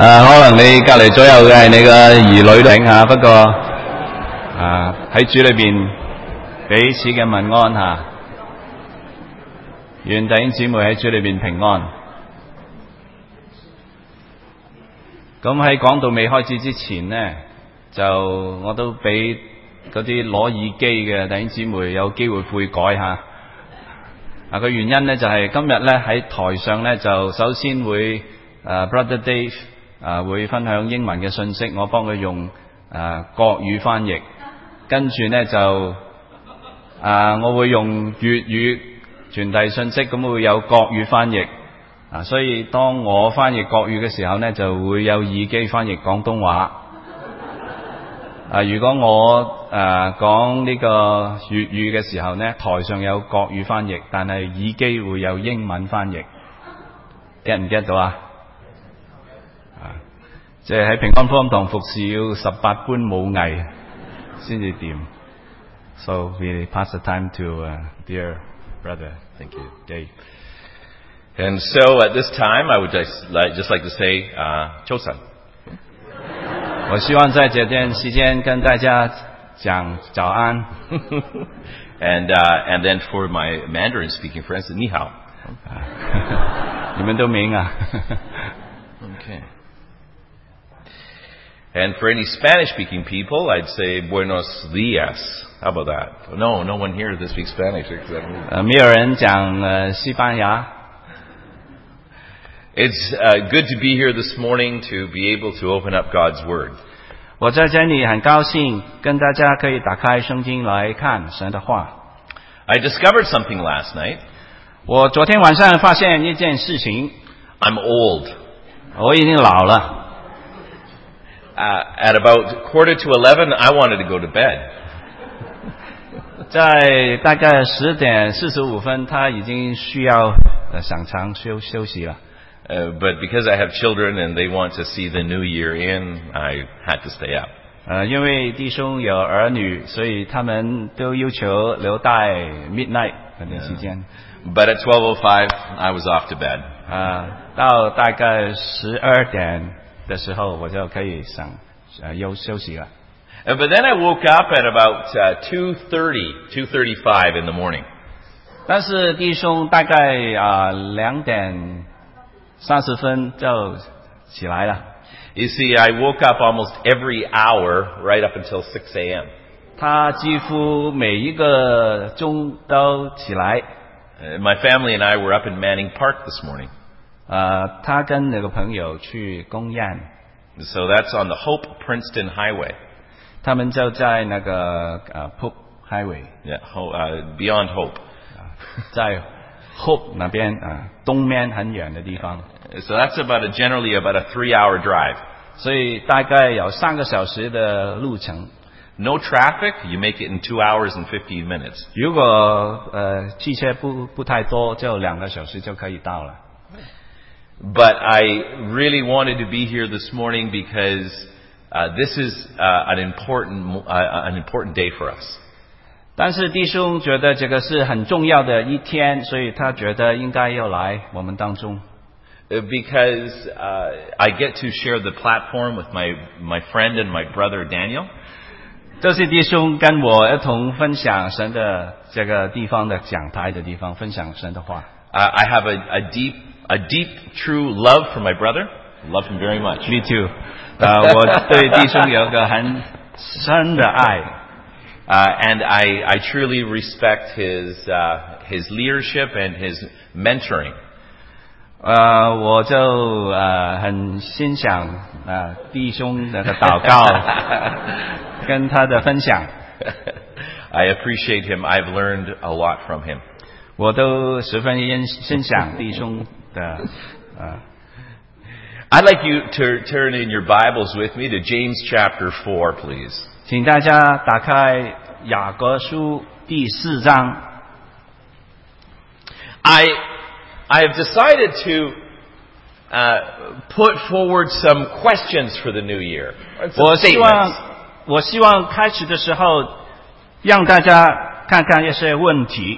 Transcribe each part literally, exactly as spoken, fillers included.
誒，可能你隔離左右嘅係你嘅兒女領嚇，不過啊喺主裏邊彼此嘅問安嚇，願弟兄姊妹喺主裏邊平安。咁喺講道未開始之前呢，就我都俾嗰啲攞耳機嘅弟兄姊妹有機會悔改嚇。啊，個原因呢，就係、是、今日呢喺台上呢，就首先會誒、uh, Brother Dave 啊會分享英文嘅信息，我幫佢用誒、uh, 國語翻譯，跟住呢，就啊、uh, 我會用粵語傳遞信息，咁會有國語翻譯啊，所以當我翻譯國語嘅時候呢，就會有耳機翻譯廣東話。啊！如果我誒講呢個粵語嘅時候呢，台上有國語翻譯，但係耳機會有英文翻譯 ，get 唔 get 到啊？啊！即係喺平安福音堂服侍要十八般武藝先至掂。So we pass the time to uh, dear brother. Thank you, Dave. And so at this time, I would just like, just like to say, uh, 周三。 我希望在这段时间跟大家讲早安。 and uh, and then for my Mandarin speaking friends, 你好。 你们都明啊。 Okay. And for any Spanish speaking people, I'd say buenos días. How about that? No, no one here that speaks Spanish except me. 呃，没有人讲呃西班牙。 It's uh, good to be here this morning to be able to open up God's Word. 我在这里很高兴跟大家可以打开圣经来看神的话。 I discovered something last night. 我昨天晚上发现一件事情。 I'm old. 我已经老了。 Uh, at about quarter to eleven, I wanted to go to bed. 在大概十点四十五分，他已经需要呃上床休休息了。 Uh, but because I have children and they want to see the new year in, I had to stay up. 呃，因为弟兄有儿女，所以他们都要求留待 midnight 那段时间。 Yeah. But at twelve oh five, I was off to bed. 啊，到大概十二点的时候，我就可以上呃休休息了。 Uh, but then I woke up at about uh, two thirty, two thirty-five in the morning. 但是弟兄大概啊两点三十分就起来了。 You see, I woke up almost every hour right up until six a.m. 他几乎每一个钟都起来。 Uh, my family and I were up in Manning Park this morning. 呃，他跟那个朋友去公宴。 So that's on the Hope Princeton Highway. 他们就在那个呃 Hope Highway. Yeah, uh, beyond Hope. 在 Hope 那边啊，东面很远的地方。 So that's about a, generally about a three-hour drive. 所以大概有三个小时的路程。 No traffic, you make it in two hours and fifteen minutes. 如果呃汽车不不太多，就两个小时就可以到了。 But I really wanted to be here this morning because uh, this is uh, an important uh, an important day for us. 但是弟兄觉得这个是很重要的一天，所以他觉得应该要来我们当中。 Because uh, I get to share the platform with my my friend and my brother Daniel. 这些弟兄跟我一同分享神的这个地方的讲台的地方，分享神的话。 Uh, I have a, a deep a deep true love for my brother. Love him very much. Me too. 呃，我对弟兄有个很深的爱。 Uh, and I, I truly respect his uh, his leadership and his mentoring. 呃，我就呃很欣赏呃弟兄的祷告跟他的分享。 I appreciate him. I've learned a lot from him. 我都十分欣欣赏弟兄的呃。 I'd like you to turn in your Bibles with me to James chapter four, please. 请大家打开雅各书第四章。 I I have decided to uh, put forward some questions for the new year. 我希望我希望开始的时候让大家看看一些问题。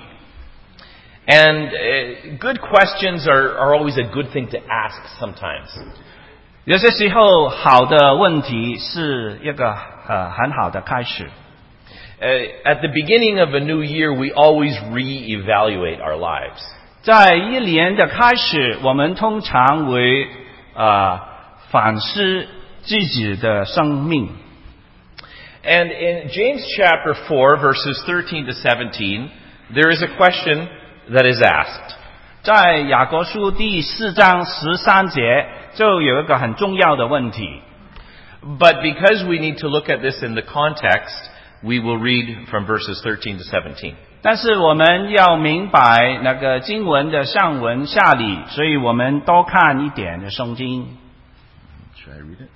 And uh, good questions are, are always a good thing to ask sometimes. 有些时候，好的问题是一个呃很好的开始。 Uh, at the beginning of a new year, we always re-evaluate our lives. 在一年的开始，我们通常会呃反思自己的生命。 And in James chapter four, verses thirteen to seventeen, there is a question that is asked. 在雅各书第四章十三节就有一个很重要的问题。 But because we need to look at this in the context, we will read from verses thirteen to seventeen. 但是我们要明白那个经文的上文下理，所以我们多看一点的圣经。 Should I read it?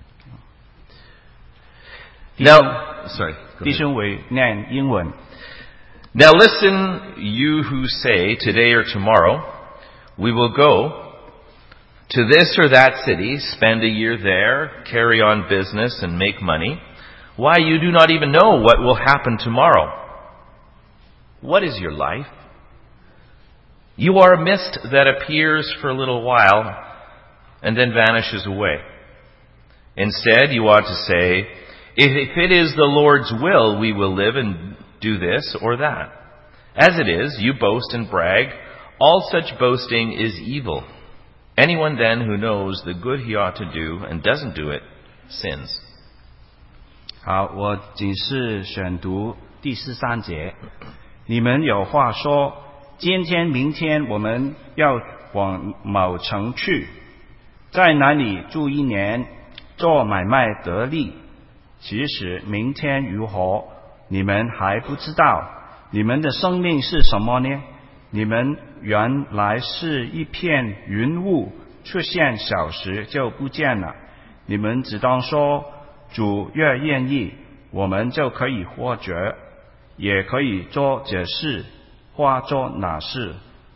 弟兄 Now, sorry. go 弟 ahead. 兄会念英文。 Now listen, you who say, today or tomorrow, we will go to this or that city, spend a year there, carry on business and make money. Why, you do not even know what will happen tomorrow. What is your life? You are a mist that appears for a little while and then vanishes away. Instead, you ought to say, if it is the Lord's will, we will live and do this or that. As it is, you boast and brag. All such boasting is evil. Anyone then who knows the good he ought to do and doesn't do it, sins. 好，我仅是选读第十三节。你们有话说，今天明天我们要往某城去，在哪里住一年，做买卖得利。其实明天如何，你们还不知道。你们的生命是什么呢？你们原来是一片云雾，出现小时就不见了。你们只当说，主越愿意，我们就可以活着，也可以做这事，或做那事。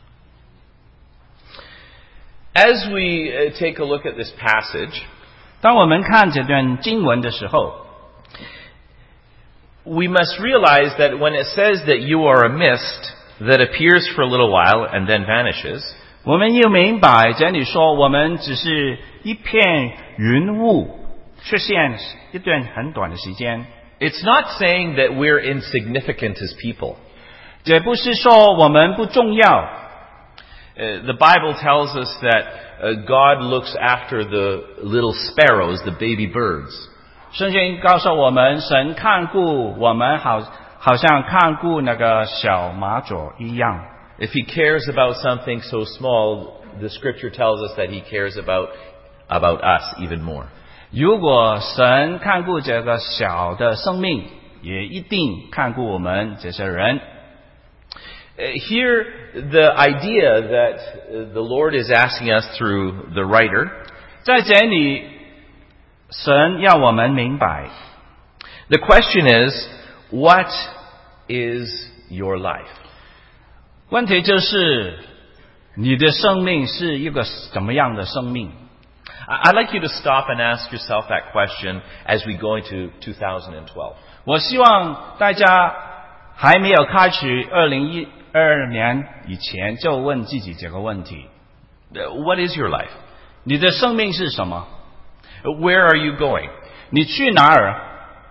As we uh, take a look at this passage, 当我们看这段经文的时候， we must realize that when it says that you are a mist that appears for a little while and then vanishes, 我们要明白这里说我们只是一片云雾，出现一段很短的时间。 it's not saying that we're insignificant as people. 这不是说我们不重要。 Uh, the Bible tells us that uh, God looks after the little sparrows, the baby birds. 圣经告诉我们，神看顾我们好，好像看顾那个小麻雀一样。 If He cares about something so small, the Scripture tells us that He cares about about us even more. 如果神看顾这个小的生命，也一定看顾我们这些人。 Uh, Here, the idea that uh, the Lord is asking us through the writer, 在这里，神要我们明白， the question is, what is your life? 问题就是你的生命是一个怎么样的生命？ I- I'd like you to stop and ask yourself that question as we go into two thousand twelve. 我希望大家还没有开始二零一二年以前，就问自己这个问题： Uh, What is your life? 你的生命是什么？ Where are you going? 你去哪儿？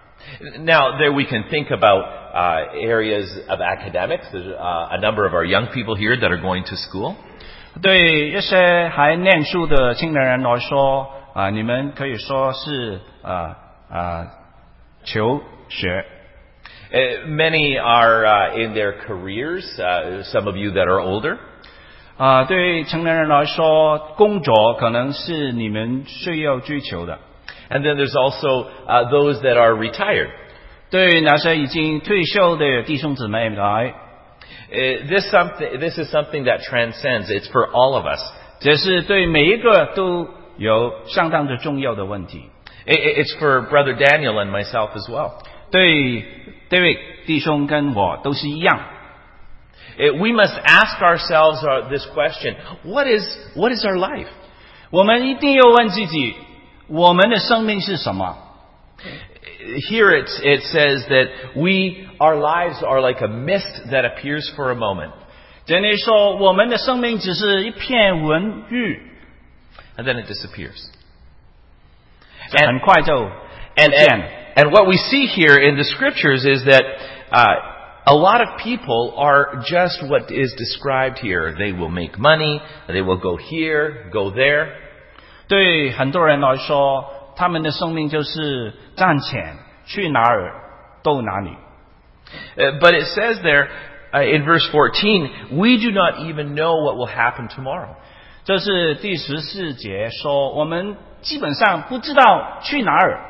Now, there we can think about uh, areas of academics. There's uh, a number of our young people here that are going to school. 对一些还念书的青年人来说，啊、你们可以说是啊啊、求学。 Uh, many are uh, in their careers. Uh, some of you that are older. 啊、对成年人来说，工作可能是你们需要追求的。 And then there's also uh, those that are retired. 对那些已经退休的弟兄姊妹来， Uh, this something. This is something that transcends. It's for all of us. 这是对每一个都有相当的重要的问题。 I- I- It's for Brother Daniel and myself as well. 对这位弟兄跟我都是一样。 Uh, We must ask ourselves uh, this question: What is what is our life? 我们一定要问自己，我们的生命是什么？ Here it, it says that we, our lives are like a mist that appears for a moment, 这里说我们的生命只是一片文玉， and then it disappears. 很快就 And, 不见 and, 了。 and what we see here in the scriptures is that uh, a lot of people are just what is described here. They will make money, they will go here, go there. 对很多人来说，他们的生命就是赚钱，去哪儿都哪里。 Uh, but it says there uh, in verse fourteen, we do not even know what will happen tomorrow. 这是第十四节说，我们基本上不知道去哪儿。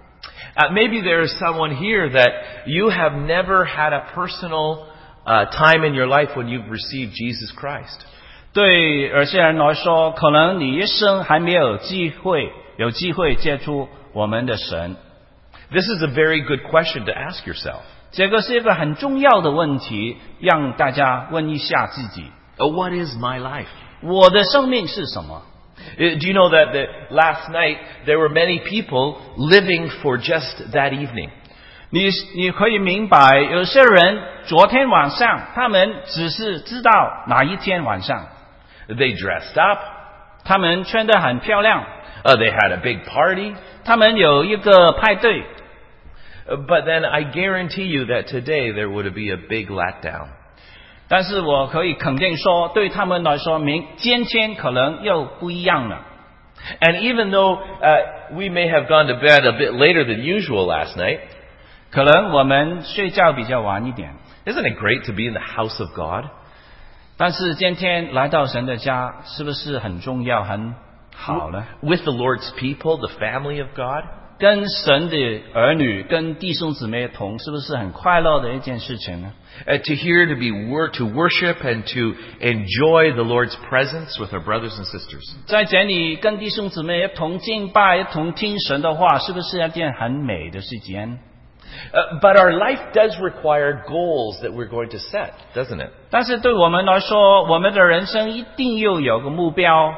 Uh, maybe there is someone here that you have never had a personal uh, time in your life when you've received Jesus Christ. 对有些人来说，可能你一生还没有机会有机会接触我们的神。 This is a very good question to ask yourself. 这个是一个很重要的问题，让大家问一下自己： Uh, what is my life? 我的生命是什么？ Uh, Do you know that, that last night there were many people living for just that evening? 你你可以明白，有些人昨天晚上他们只是知道哪一天晚上， They dressed up. 他们穿得很漂亮， Uh, they had a big party. 他们有一个派对。 Uh, But then I guarantee you that today there would be a big letdown. 但是我可以肯定说，对他们来说，明今天可能又不一样了。 And even though uh, we may have gone to bed a bit later than usual last night, 可能我们睡觉比较晚一点， isn't it great to be in the house of God? 但是今天来到神的家，是不是很重要、很好呢？ With the Lord's people, the family of God? 跟神的儿女、跟弟兄姊妹同，是不是很快乐的一件事情呢？ Uh, to hear, to be wor- to worship and to enjoy the Lord's presence with our brothers and sisters. 在这里跟弟兄姊妹一同敬拜、一同听神的话，是不是一件很美的事情？ Uh, but our life does require goals that we're going to set, doesn't it? 但是对我们来说，我们的人生一定要有个目标。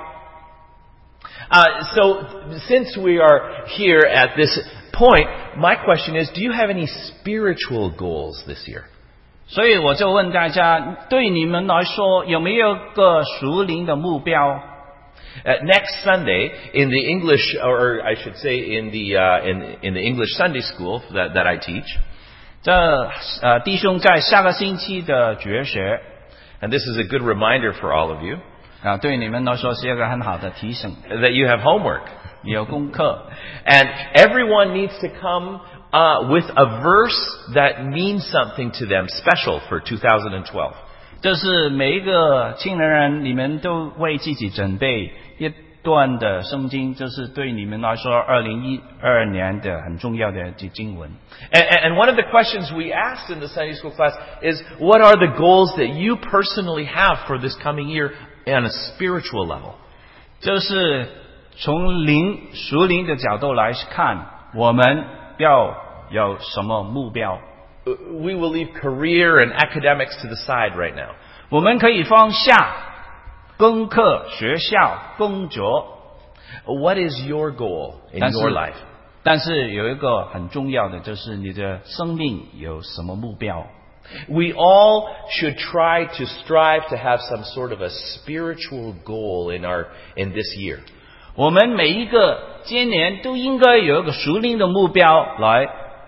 Uh, so, since we are here at this point, my question is, do you have any spiritual goals this year? 所以我就问大家，对你们来说，有没有个属灵的目标？ Uh, next Sunday, in the English, or I should say in the, uh, in, in the English Sunday school that, that I teach, 这呃，弟兄在下个星期的绝学 and this is a good reminder for all of you, 啊，对你们来说是一个很好的提醒。 that you have homework. 有功课， And everyone needs to come uh, with a verse that means something to them special for two thousand twelve. 就是每一个青年人，你们都为自己准备一段的圣经，就是对你们来说，二零一二年的很重要的经文。 And, and one of the questions we asked in the Sunday school class is, what are the goals that you personally have for this coming year on a spiritual level? 就是从灵属灵的角度来看，我们要有什么目标？ We will leave career and academics to the side right now. 我们可以放下功课、学校、工作， What is your goal in 但是 your life? 但是有一个很重要的，就是你的生命有什么目标？ We all should try to strive to have some sort of a spiritual goal in our in this year. 我们每一个今年都应该有一个属灵的目标来。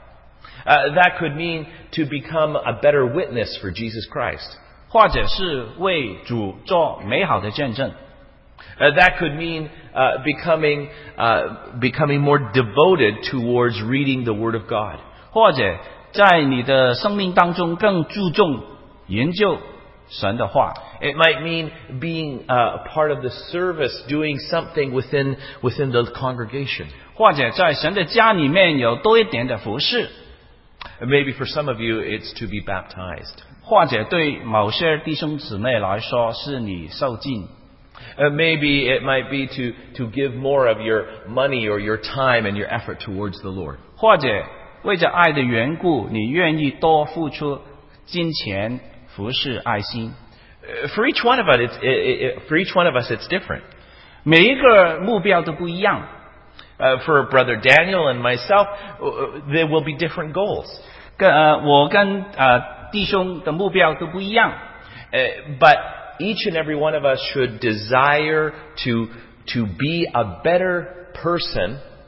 Uh, that could mean to become a better witness for Jesus Christ. 或者是为主做美好的见证， Uh, that could mean uh, becoming uh, becoming more devoted towards reading the Word of God. 或者在你的生命当中更注重研究神的话。 It might mean being uh, part of the service, doing something within within the congregation. 或者在神的家里面有多一点的服侍， Maybe for some of you, it's to be baptized. 或者对某些弟兄姊妹来说是你受浸， Uh, maybe it might be to, to give more of your money or your time and your effort towards the Lord. 或者为着爱的缘故，你愿意多付出金钱服侍爱心。 Uh, For each one of us, it's, it, it, for each one of us, it's different. 每一个目标都不一样。 Uh, for Brother Daniel and myself, uh, there will be different goals. 跟呃，我跟呃弟兄的目标都不一样。 Uh, but each and every one of us should desire to, to be a better person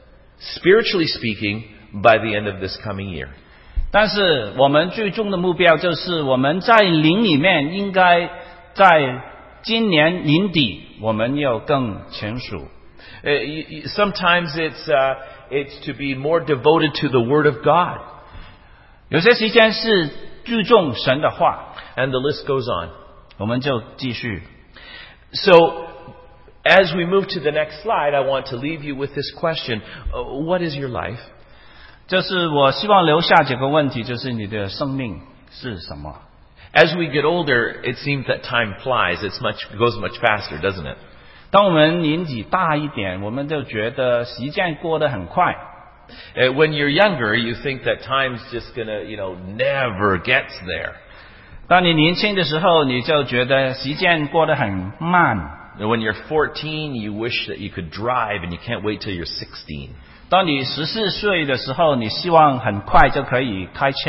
spiritually speaking, by the end of this coming year. 但是我们最终的目标就是我们在灵里面应该在今年年底我们要更成熟。 Uh, y- y- sometimes it's uh, it's to be more devoted to the Word of God, 有些时间是注重神的话， and the list goes on. 我们就继续。 So, as we move to the next slide, I want to leave you with this question: uh, What is your life? 就是我希望留下几个问题，就是你的生命是什么？ As we get older, it seems that time flies. It's much it goes much faster, doesn't it? 当我们年纪大一点，我们就觉得时间过得很快。 Uh, when you're younger, you think that time's just gonna, you know, never gets there. 当你年轻的时候，你就觉得时间过得很慢。 And when you're fourteen, you wish that you could drive, and you can't wait till you're sixteen. 当你十四岁的时候，你希望很快就可以开车，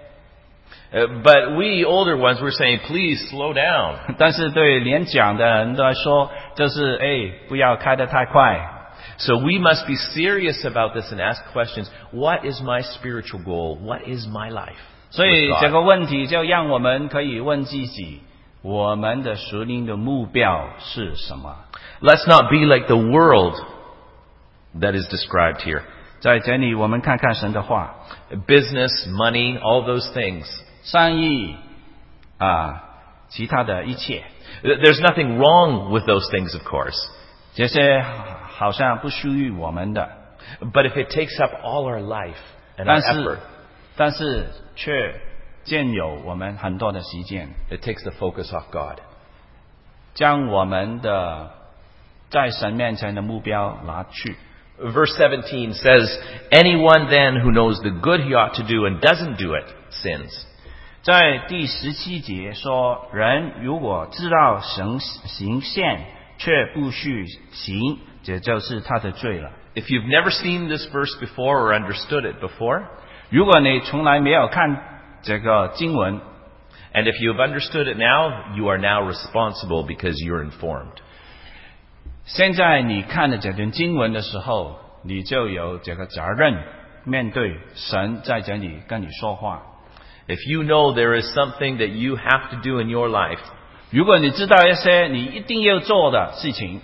Uh, but we older ones, we're saying, please slow down. 但是对年长的人来说，就是哎，不要开得太快。 So we must be serious about this and ask questions. What is my spiritual goal? What is my life? 所以 with 这 God? 个问题就让我们可以问自己：我们的属灵的目标是什么？ Let's not be like the world that is described here. 在这里，我们看看神的话， Business, money, all those things. 生意啊，其他的一切， There's nothing wrong with those things, of course. 这些好像不属于我们的， But if it takes up all our life and our 但 effort, 是但是却占有我们很多的时间， it takes the focus off God. 将我们的在神面前的目标拿去。 Verse seventeen says, Anyone then who knows the good he ought to do and doesn't do it, sins. 在第十七节说，人如果知道神行善，却不去行，这就是他的罪了。 If you've never seen this verse before or understood it before, 如果你从来没有看这个经文， and if you have understood it now, you are now responsible because you're informed. 现在你看了这段经文的时候，你就有这个责任，面对神在这里跟你说话。 If you know there is something that you have to do in your life, 如果你知道一些你一定要做的事情，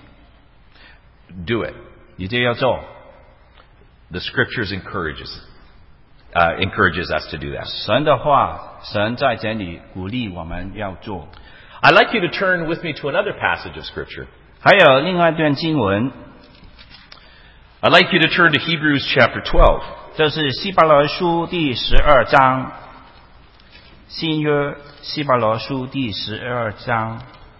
do it. 你就要做。 The scriptures encourages, uh, encourages us to do that. 神的话，神在这里鼓励我们要做。 I'd like you to turn with me to another passage of scripture. 还有另外一段经文， I'd like you to turn to Hebrews chapter twelve. 就是希伯来书第十二章，新约希伯来书第十二章。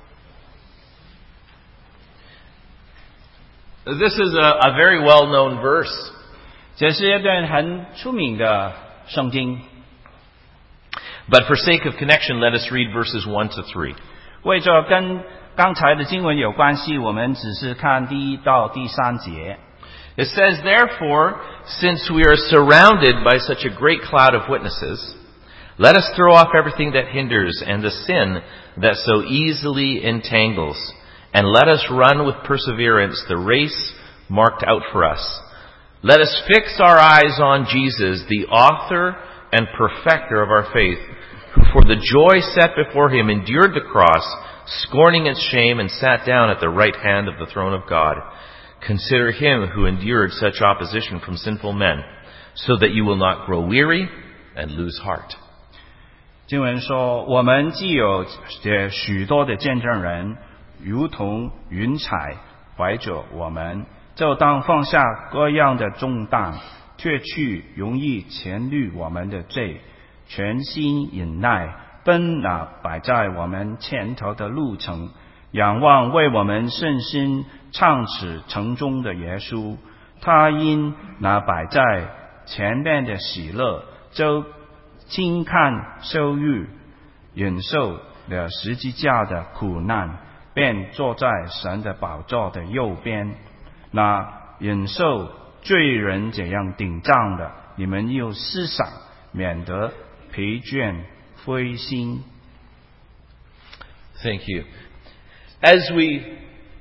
This is a, a very well-known verse. 这是一段很出名的圣经， But for sake of connection, let us read verses one to three. 为着跟刚才的经文有关系，我们只是看第一到第三节。 It says, Therefore, since we are surrounded by such a great cloud of witnesses, let us throw off everything that hinders and the sin that so easily entangles, and let us run with perseverance the race marked out for us. Let us fix our eyes on Jesus, the author and perfecter of our faith, who for the joy set before him endured the cross, scorning its shame, and sat down at the right hand of the throne of God. Consider him who endured such opposition from sinful men, so that you will not grow weary and lose heart. 经文说，我们既有这许多的见证人，如同云彩怀着我们，就当放下各样的重担，脱去容易牵累我们的罪，全心忍耐，奔那摆在我们前头的路程，仰望为我们圣心创始成终的耶稣。他因那摆在前面的喜乐，就轻看羞辱，忍受了十字架的苦难，便坐在神的宝座的右边。那忍受罪人这样顶撞的，你们又思想，免得疲倦灰心。 Thank you. As we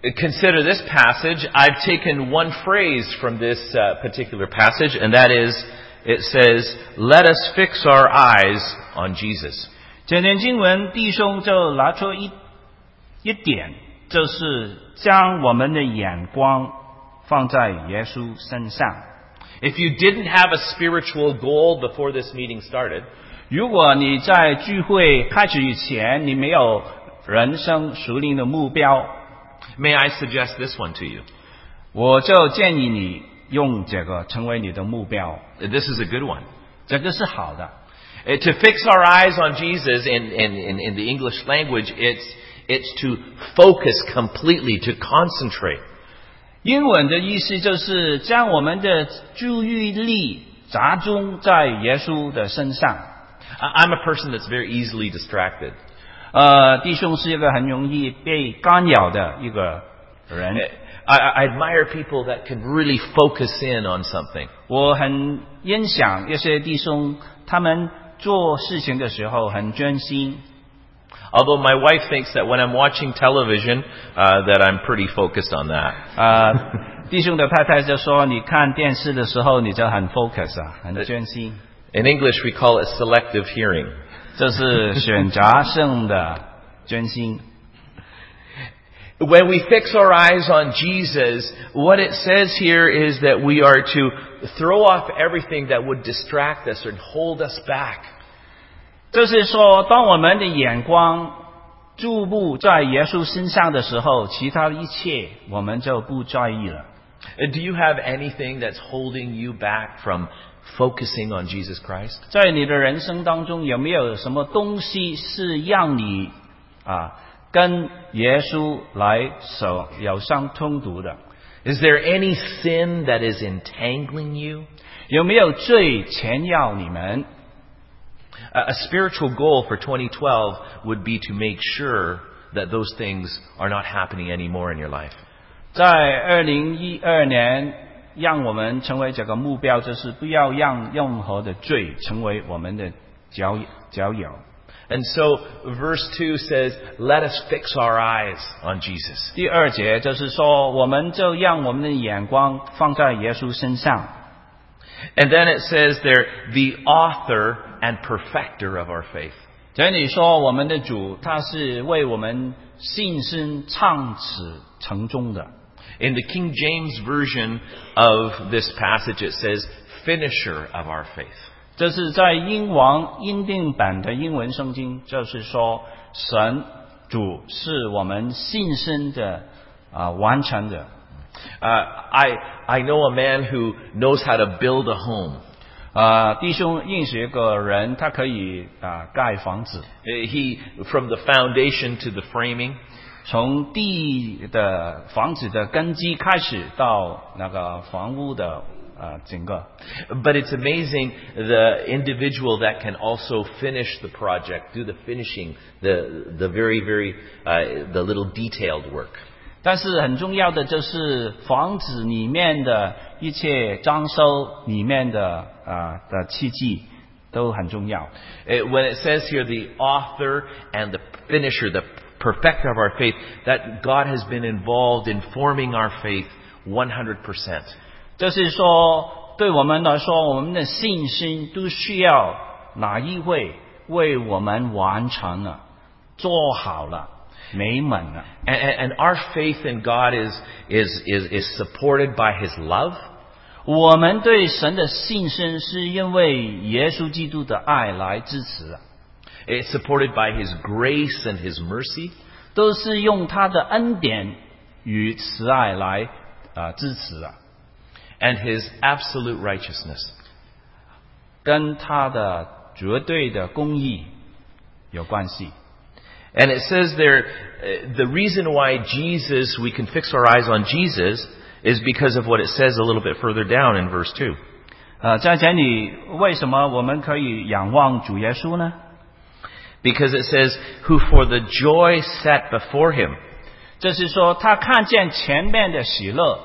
consider this passage, I've taken one phrase from this uh, particular passage, and that is, it says, "Let us fix our eyes on Jesus." 这篇经文，弟兄就拿出一一点，就是将我们的眼光放在耶稣身上。 If you didn't have a spiritual goal before this meeting started, 如果你在聚会开始以前，你没有人生属灵的目标， may I suggest this one to you? 我就建议你用这个成为你的目标。 This is a good one. 这个是好的。 Uh, To fix our eyes on Jesus in, in, in, in the English language, it's, it's to focus completely, to concentrate. 英文的意思就是将我们的注意力集中在耶稣的身上。 I- I'm a person that's very easily distracted. 呃，弟兄是一个很容易被干扰的一个人。 I, I admire people that can really focus in on something. 我很欣赏一些弟兄，他们做事情的时候很专心。 Although my wife thinks that when I'm watching television, uh, that I'm pretty focused on that. 呃，弟兄的太太就说，你看电视的时候你就很 focus 啊，很专心， In English, we call it selective hearing. 这是选择性的专心。 When we fix our eyes on Jesus, what it says here is that we are to throw off everything that would distract us and hold us back. 就是说，当我们的眼光注目在耶稣身上的时候，其他的一切我们就不在意了。 Uh, Do you have anything that's holding you back from focusing on Jesus Christ? 在你的人生当中，有没有什么东西是让你啊跟耶稣来手有相冲突的？ Is there any sin that is entangling you? 有没有罪缠绕你们？ A a spiritual goal for twenty twelve would be to make sure that those things are not happening anymore in your life. 在二零一二年，让我们成为这个目标，就是不要让任何的罪成为我们的交交友。 And so verse two says, "Let us fix our eyes on Jesus." 第二节就是说，我们就让我们的眼光放在耶稣身上。 And then it says there, "The author and perfecter of our faith." 这里说，我们的主他是为我们信心创始成终的。 In the King James version of this passage, it says, "Finisher of our faith." 这是在英王英定版的英文圣经，就是说神主是我们信心的啊、完成的。 Uh, I, I know a man who knows how to build a home. 啊、弟兄认识一个人，他可以啊、盖房子， Uh, He, from the foundation to the framing, 从地的房子的根基开始到那个房屋的啊、整个。 but it's amazing the individual that can also finish the project, do the finishing, the, the very, very, uh, the little detailed work. 但是很重要的就是房子里面的一切装修里面的啊、的器具都很重要。 Uh, When it says here, the author and the finisher, the perfecter of our faith, that God has been involved in forming our faith one hundred percent. 就是说，对我们来说，我们的信心都需要哪一位为我们完成了、做好了、美满了。 And, and and our faith in God is, is, is, is supported by His love. 我们对神的信心是因为耶稣基督的爱来支持的， It's supported by His grace and His mercy. 都是用他的恩典与慈爱来啊、支持的， And His absolute righteousness. 跟他的绝对的公义有关系。 And it says there, uh, the reason why Jesus, we can fix our eyes on Jesus, is because of what it says a little bit further down in verse two. 呃，在这里为什么我们可以仰望主耶稣呢？ Because it says, who for the joy set before Him, 就是说，他看见前面的喜乐，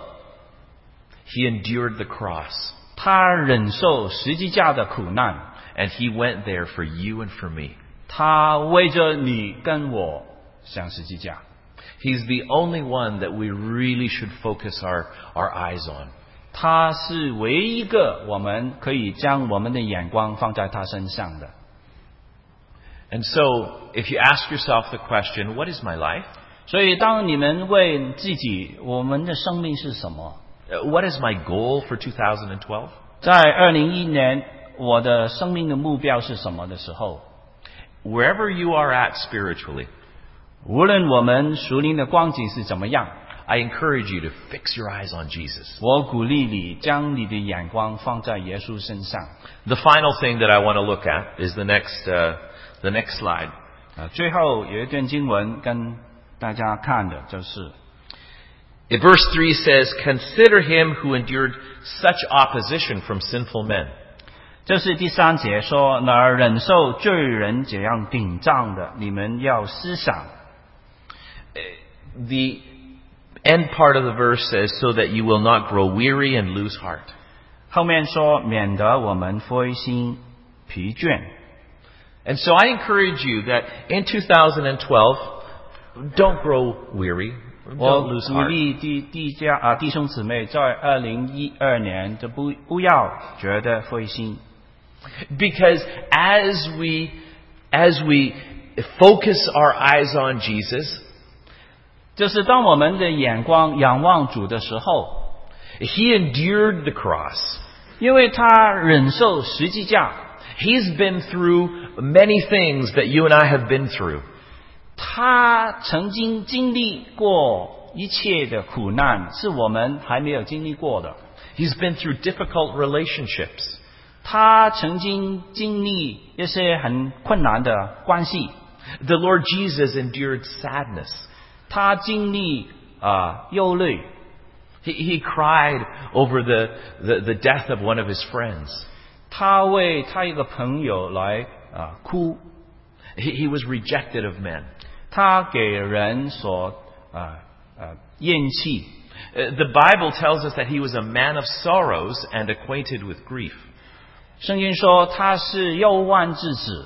He endured the cross, 他忍受十字架的苦难， and He went there for you and for me. 他为着你跟我上十字架。 He's the only one that we really should focus our, our eyes on. 他是唯一一个我们可以将我们的眼光放在他身上的。 And so, if you ask yourself the question, what is my life? 所以当你们问自己我们的生命是什么， Uh, What is my goal for two thousand twelve? 在二零一一年我的生命的目标是什么的时候， Wherever you are at spiritually, 无论我们属灵的光景是怎么样， I encourage you to fix your eyes on Jesus. 我鼓励你将你的眼光放在耶稣身上。 The final thing that I want to look at is the next, uh, the next slide. 啊，最后有一段经文跟大家看的就是 In verse three says, Consider him who endured such opposition from sinful men. 这是第三节说，哪儿忍受罪人这样顶撞的，你们要思想。 The end part of the verse says, So that you will not grow weary and lose heart. 后面说，免得我们灰心疲倦。 And so I encourage you that in two thousand twelve, don't grow weary, 我 don't lose 鼓 heart. 励弟弟家啊弟兄姊妹，在二零一二年就不不要觉得灰心， Because as we, as we focus our eyes on Jesus, 就是当我们的眼光仰望主的时候， He endured the cross. 因为他忍受十字架， He's been through many things that you and I have been through. 他曾经经历过一切的苦难，是我们还没有经历过的。 He's been through difficult relationships. 他曾经经历一些很困难的关系， The Lord Jesus endured sadness. 他经历啊忧虑， He, he cried over the, the, the death of one of his friends. 他为他一个朋友来啊哭， He, he was rejected of men. 他给人所啊啊厌弃。 Uh, The Bible tells us that he was a man of sorrows and acquainted with grief. 圣经说他是忧患之子，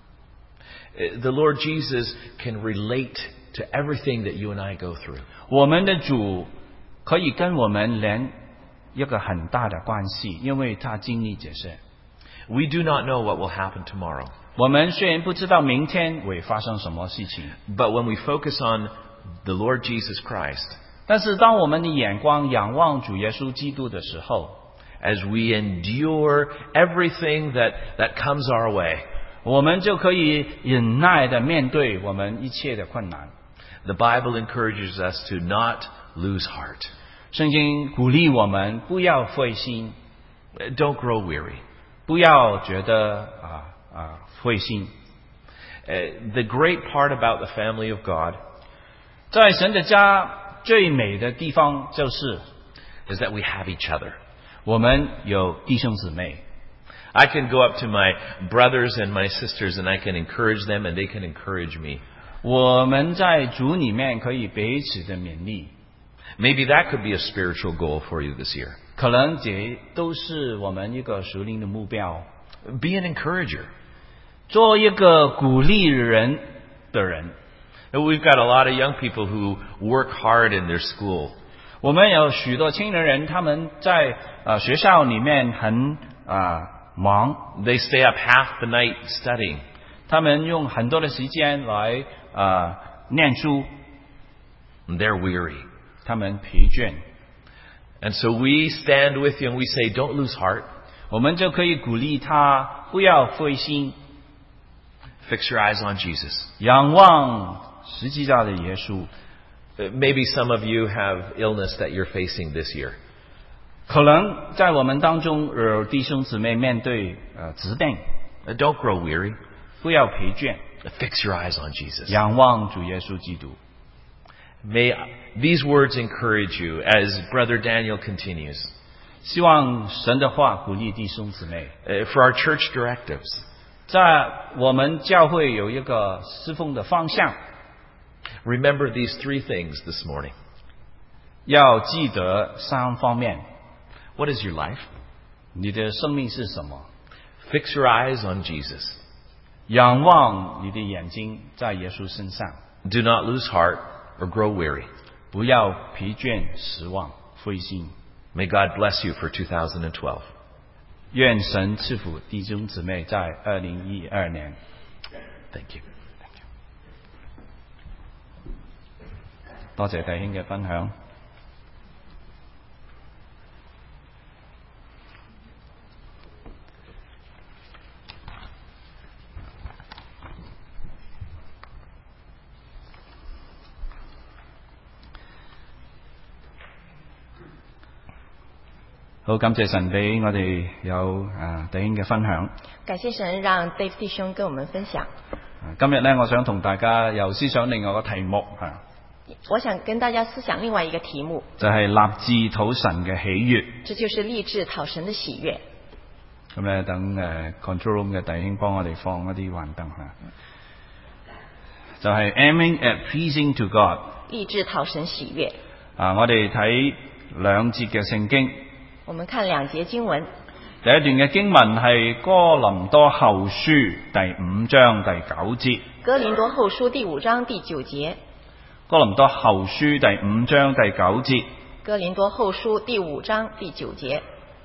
Uh, The Lord Jesus can relate to everything that you and I go through. 我们的主可以跟我们连一个很大的关系，因为他经历这些。 We do not know what will happen tomorrow. 我们虽然不知道明天会发生什么事情， But when we focus on the Lord Jesus Christ, 但是当我们的眼光仰望主耶稣基督的时候， as we endure everything that, that comes our way, 我们就可以忍耐的面对我们一切的困难。 the Bible encourages us to not lose heart. 圣经鼓励我们不要灰心， Uh, Don't grow weary. 不要觉得啊啊灰心。 Uh, the great part about the family of God 在神的家最美的地方就是 is that we have each other. 我们有弟兄姊妹。 I can go up to my brothers and my sisters and I can encourage them and they can encourage me. 我们在主里面可以彼此的勉励， Maybe that could be a spiritual goal for you this year. 可能这都是我们一个属灵的目标。 Be an encourager. 做一个鼓励人的人。 We've got a lot of young people who work hard in their school. 我们有许多青年人，他们在呃学校里面很啊、忙， They stay up half the night studying. 他们用很多的时间来啊、念书， And they're weary. 他们疲倦。 And so we stand with you and we say, don't lose heart. 我们就可以鼓励他不要灰心， Fix your eyes on Jesus. 仰望十字架的耶稣。 Uh, Maybe some of you have illness that you're facing this year. 可能在我们当中有弟兄姊妹面对呃疾病， Uh, Don't grow weary. 不要疲倦， Fix your eyes on Jesus. 仰望主耶稣基督。 May these words encourage you as Brother Daniel continues. 希望神的话鼓励弟兄姊妹。 Uh, For our church directives, 在我们教会有一个侍奉的方向， remember these three things this morning. 要记得三方面。 What is your life? 你的生命是什么？ Fix your eyes on Jesus. 仰望你的眼睛在耶稣身上， Do not lose heart. or grow weary. 不要疲倦、失望、灰心。 May God bless you for two thousand twelve. 愿神赐福弟兄姊妹在二零一二年。 Thank you. 多謝弟兄嘅分享。好，感謝神俾我哋有啊弟兄嘅分享。 感謝神讓 Dave 弟兄跟我們分享。 今日呢，我想同大家又思想另外個題目啊， 我想跟大家思想另外一個題目， 就係立志討神嘅喜悅。 這就是立志討神的喜悅。 咁咧，等誒 control room 嘅弟兄幫我哋放一啲幻燈嚇，就係 aiming at pleasing to God。 立志討神喜悅。 啊，我哋睇兩節嘅聖經。 我們看兩節經文。 第一段嘅經文係哥林多後書第五章第九節。 哥林多後書第五章第九節。 哥林多後書第五章第九節。 哥林多後書第五章第九節。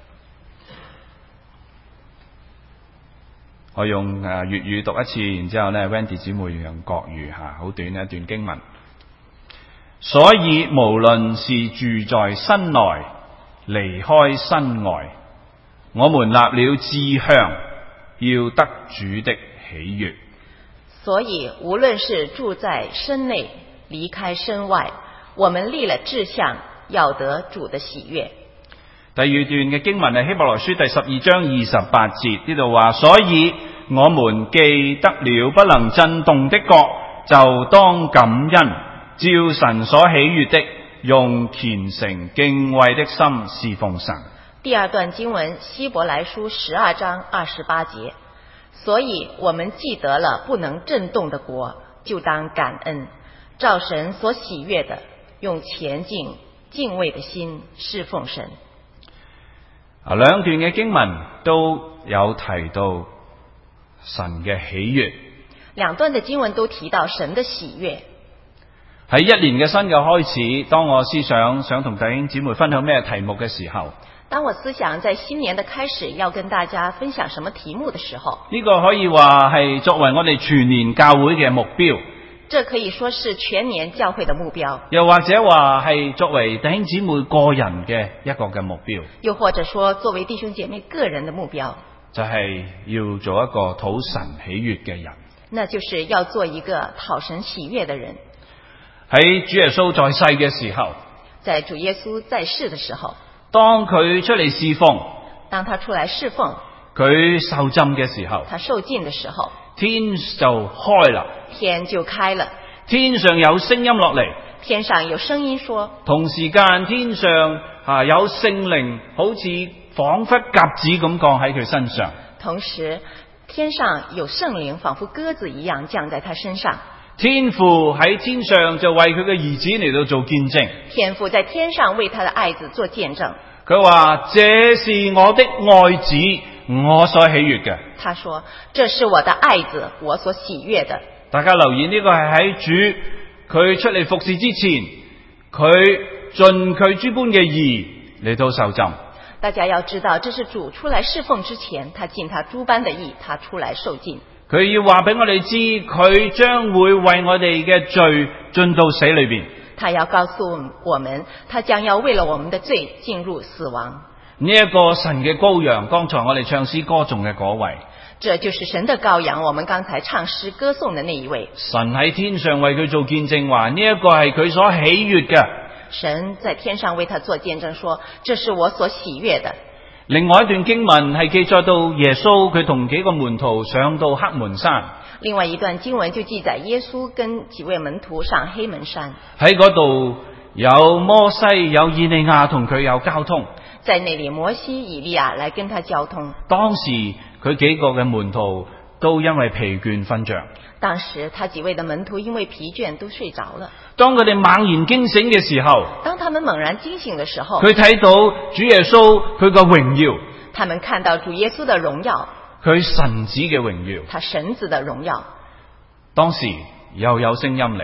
我用誒粵語讀一次，然之後呢 Wendy 姊妹用國語嚇，好短一段經文。所以無論是住在身內，離開身外，我們立了志向，要得主的喜悅。 所以無論是住在身內，離開身外，我們立了志向，要得主的喜悅。 第二段嘅經文係希伯來書第十二章二十八節，呢度話：所以我們既得了不能震動的國，就當感恩，照神所喜悅的，用虔誠敬畏的心侍奉神。 第二段經文希伯來書十二章二十八節，所以我們既得了不能震動的國，就當感恩，照神所喜悅的，用虔敬敬畏的心侍奉神。 啊，兩段嘅經文都有提到神嘅喜悅。 兩段嘅經文都提到神的喜悅。 喺一年嘅新嘅開始，當我思想想同弟兄姊妹分享咩題目嘅時候， 當我思想在新年的開始要跟大家分享什麼題目的時候， 呢個可以話係作為我哋全年教會嘅目標。 這可以說是全年教會的目標， 又或者話係作為弟兄姊妹個人嘅一個嘅目標， 又或者說作為弟兄姐妹個人的目標， 就係要做一個討神喜悅嘅人。 那就是要做一個討神喜悅的人。 喺主耶穌在世嘅時候， 在主耶穌在世的時候， 當佢出嚟侍奉， 當他出來侍奉， 佢受浸嘅時候， 他受浸的時候， 天就開啦， 天就開了， 天上有聲音落嚟， 天上有聲音說， 同時間天上啊有聖靈，好似彷彿鴿子咁降喺佢身上。 同時天上有聖靈，仿佛鴿子一樣降在他身上。 天父喺天上就為佢嘅兒子嚟到做見證。 天父在天上為他的愛子做見證。 佢話：這是我的愛子，我所喜悅嘅。 他說：這是我的愛子，我所喜悅的。 大家留意呢個係喺主佢出嚟服侍之前，佢盡佢諸般嘅義嚟到受浸。 大家要知道，這是主出來侍奉之前，他盡他諸般的義，他出來受浸。 佢要話俾我哋知，佢將會為我哋嘅罪進到死裏邊。 他要告訴我們，他將要為了我們的罪進入死亡。 呢一個神嘅羔羊，剛才我哋唱詩歌頌嘅嗰位， 這就是神的羔羊。我們剛才唱詩歌頌的那一位， 神喺天上為佢做見證，話呢一個係佢所喜悅嘅。 神在天上為他做見證，說：這是我所喜悅的。 另外一段經文係記載到耶穌佢同幾個門徒上到黑門山。 另外一段經文就記載耶穌跟幾位門徒上黑門山， 喺嗰度有摩西有以利亞同佢有交通。 在那裡摩西以利亞來跟他交通。 當時佢幾個嘅門徒都因為疲倦瞓着。 當時他幾位的門徒因為疲倦都睡着了。 當佢哋猛然驚醒嘅時候， 當他們猛然驚醒的時候， 佢睇到主耶穌佢嘅榮耀， 他們看到主耶穌的榮耀， 佢神子嘅榮耀， 他神子的榮耀。 當時又有聲音嚟，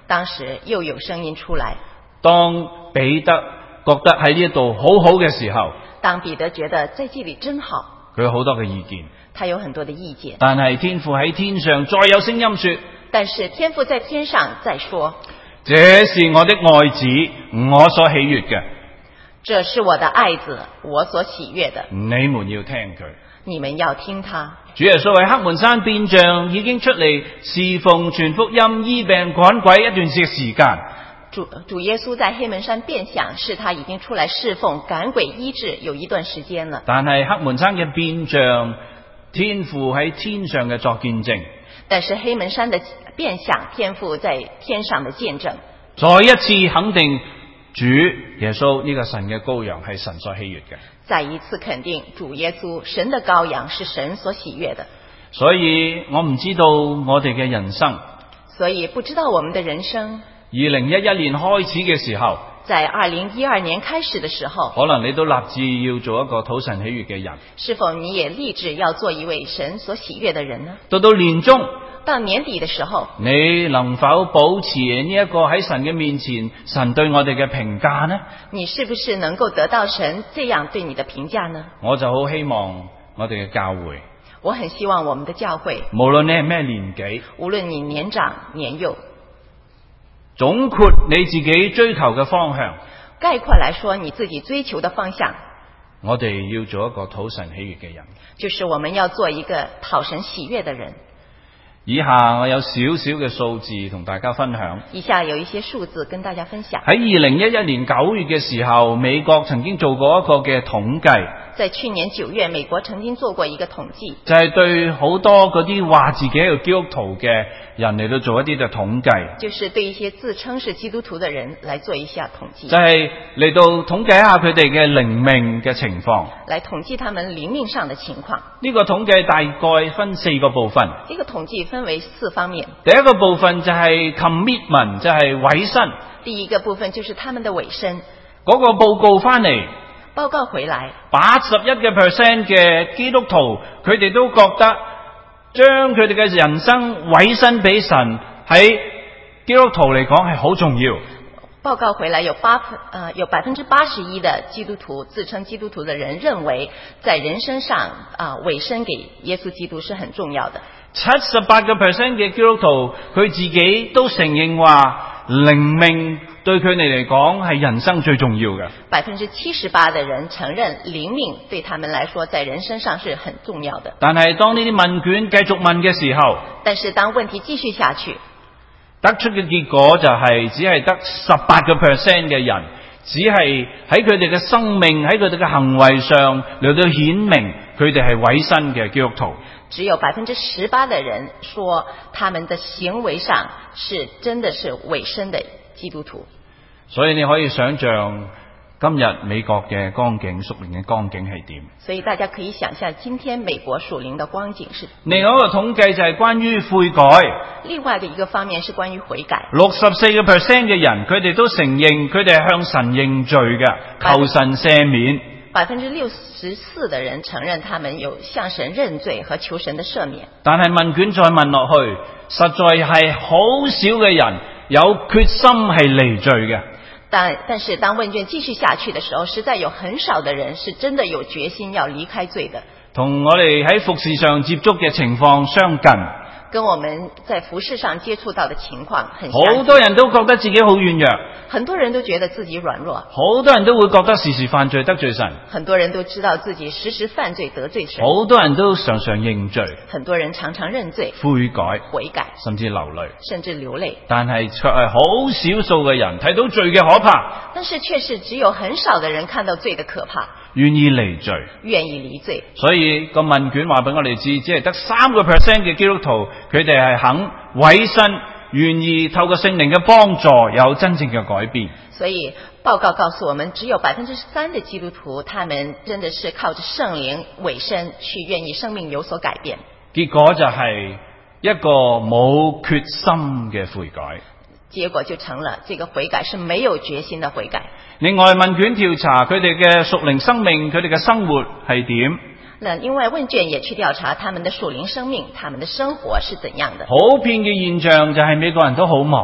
當時又有聲音出來， 當彼得覺得喺呢度好好嘅時候， 當彼得覺得在這裡真好， 佢有好多嘅意見， 他有很多的意見。 但係天父喺天上再有聲音說， 但是天父在天上再說， 這是我的愛子，我所喜悅嘅， 這是我的愛子，我所喜悅的， 你們要聽佢。 你們要聽他。 主耶穌喺黑門山變像已經出嚟侍奉傳福音醫病趕鬼一段嘅時間， 主主耶穌在黑門山變像，是他已經出來侍奉趕鬼醫治有一段時間了。 但係黑門山嘅變像，天父喺天上嘅作見證， 但是黑門山的變像，天父在天上的見證， 再一次肯定主耶穌呢個神嘅羔羊係神所喜悅嘅。 再一次肯定主耶穌神的羔羊是神所喜悅的。 所以我唔知道我哋嘅人生， 所以不知道我們的人生， 二零一一年開始嘅時候， 在二零一二年開始的時候， 可能你都立志要做一個討神喜悅嘅人。 是否你也立志要做一位神所喜悅的人呢？ 到到年終， 到年底的時候， 你能否保持呢一個喺神嘅面前，神對我哋嘅評價呢？ 你是不是能夠得到神這樣對你的評價呢？ 我就好希望我哋嘅教會， 我很希望我們的教會， 無論你係咩年紀， 無論你年長年幼， 總括你自己追求嘅方向， 概括來說你自己追求的方向， 我哋要做一個討神喜悅嘅人。 就是我們要做一個討神喜悅的人。 以下我有少少嘅數字同大家分享。 以下有一些數字跟大家分享。 喺二零一一年九月嘅時候，美國曾經做過一個嘅統計， 在去年九月，美國曾經做過一個統計， 就係對好多嗰啲話自己係基督徒嘅人嚟到做一啲嘅統計， 就是對一些自稱是基督徒的人來做一下統計， 就係嚟到統計一下佢哋嘅靈命嘅情況。 來統計他們靈命上的情況。 呢個統計大概分四個部分。 這個統計分為四方面。 第一個部分就係 commitment，就係委身。 第一個部分就是他們的委身。 嗰個報告翻嚟， 報告回來， 八十一嘅 percent 嘅基督徒，佢哋都覺得將佢哋嘅人生委身俾神，喺基督徒嚟講係好重要。 報告回來有八分，呃，有百分之八十一的基督徒，自稱基督徒的人認為，在人生上啊、呃、委身給耶穌基督是很重要的。 七十八個 percent 嘅基督徒，佢自己都承認話靈命對佢哋嚟講係人生最重要嘅。 百分之七十八的人承認靈命對他們來說在人生上是很重要的。 但係當呢啲問卷繼續問嘅時候， 但是當問題繼續下去， 得出嘅結果就係只係得十八個 percent 嘅人，只係喺佢哋嘅生命喺佢哋嘅行為上嚟到顯明佢哋係委身嘅基督徒。 只有百分之十八的人說他們的行為上是真的是委身的基督徒。 所以你可以想象今日美國嘅光景，屬靈嘅光景係點？ 所以大家可以想象今天美國屬靈的光景是。 另外一個統計就係關於悔改。 另外的一個方面是關於悔改。 六十四個 percent 嘅人，佢哋都承認佢哋係向神認罪嘅，求神赦免。 百分之六十四的人承認他們有向神認罪和求神的赦免。 但係問卷再問落去，實在係好少嘅人有決心係離罪嘅。 但但是當問卷繼續下去的時候，實在有很少的人是真的有決心要離開罪的。 同我哋喺服事上接觸嘅情況相近。 跟我們在服事上接觸到的情況很相似。 好多人都覺得自己好軟弱， 很多人都覺得自己軟弱， 好多人都會覺得時時犯罪得罪神， 很多人都知道自己時時犯罪得罪神， 好多人都常常認罪， 很多人常常認罪、 悔改、 悔改， 甚至流淚， 甚至流淚。 但係卻係好少數嘅人睇到罪嘅可怕， 但是卻是只有很少的人看到罪的可怕， 願意離罪， 願意離罪。 所以個問卷話俾我哋知，只係得三個 percent 嘅基督徒，佢哋係肯委身，願意透過聖靈嘅幫助，有真正嘅改變。 所以報告告訴我們，只有百分之三的基督徒，他們真的是靠着聖靈委身，去願意生命有所改變。 結果就係一個冇決心嘅悔改。 結果就成了這個悔改是沒有決心的悔改。另外問卷調查佢哋嘅屬靈生命，佢哋嘅生活係點？ 那另外問卷也去調查他們的屬靈生命，他們的生活是怎樣的？ 普遍嘅現象就係美國人都好忙。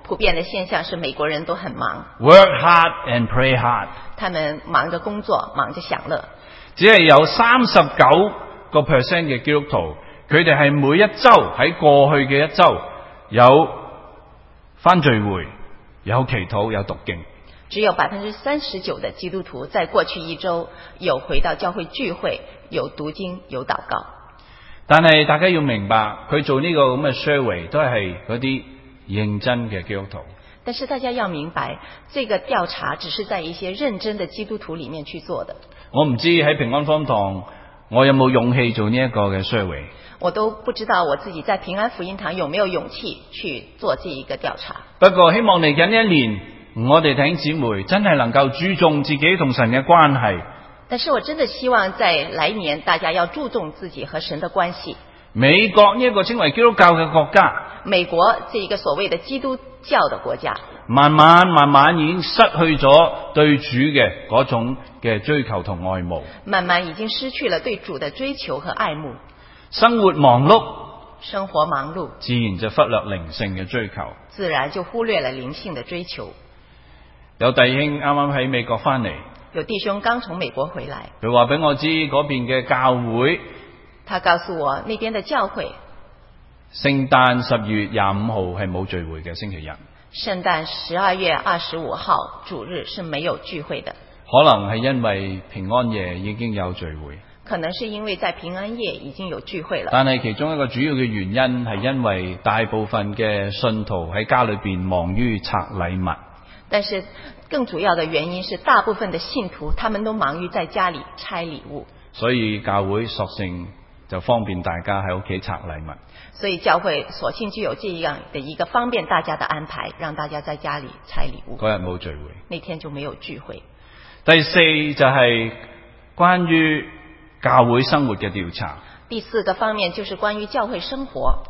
普遍的现象是美国人都很忙， work hard and pray hard。 他们忙着工作，忙着享樂。 只係有三十九個 percent 嘅基督徒，佢哋係每一週喺過去嘅一週有返聚會、有祈禱、有讀經。 只有百分之三十九的基督徒在過去一周有回到教會聚會，有讀經，有禱告。 但係大家要明白，佢做呢個咁嘅 survey 都係嗰啲認真嘅基督徒。 但是大家要明白，這個調查只是在一些認真的基督徒裡面去做的。 我唔知喺平安福音堂，我有冇勇氣做呢一個嘅 survey。 我都不知道我自己在平安福音堂有沒有勇氣去做這一個調查。 不過希望嚟緊一年，我哋弟兄姊妹真係能夠注重自己同神嘅關係。 但是我真的希望在來年大家要注重自己和神的關係。 美國呢一個稱為基督教嘅國家， 美國這一個所謂的基督教的國家， 慢慢慢慢已經失去咗對主嘅嗰種嘅追求同愛慕， 慢慢已經失去了對主的追求和愛慕。 生活忙碌， 生活忙碌， 自然就忽略靈性嘅追求。 自然就忽略了靈性的追求。 有弟兄啱啱喺美國翻嚟， 有弟兄剛從美國回來， 佢話俾我知嗰邊嘅教會， 他告訴我那邊的教會聖誕十月廿五號係冇聚會嘅星期日， 聖誕十二月二十五號主日是沒有聚會的。 可能係因為平安夜已經有聚會， 可能是因為在平安夜已經有聚會了。 但係其中一個主要嘅原因係因為大部分嘅信徒喺家裏邊忙於拆禮物。 但是更主要的原因是大部分的信徒他們都忙於在家裏拆禮物， 所以教會索性就方便大家喺屋企拆禮物。 所以教會索性就有這樣的一個方便大家的安排，讓大家在家裏拆禮物。 嗰日冇聚會， 那天就沒有聚會。 第四就係關於教會生活嘅調查。 第四個方面就是關於教會生活。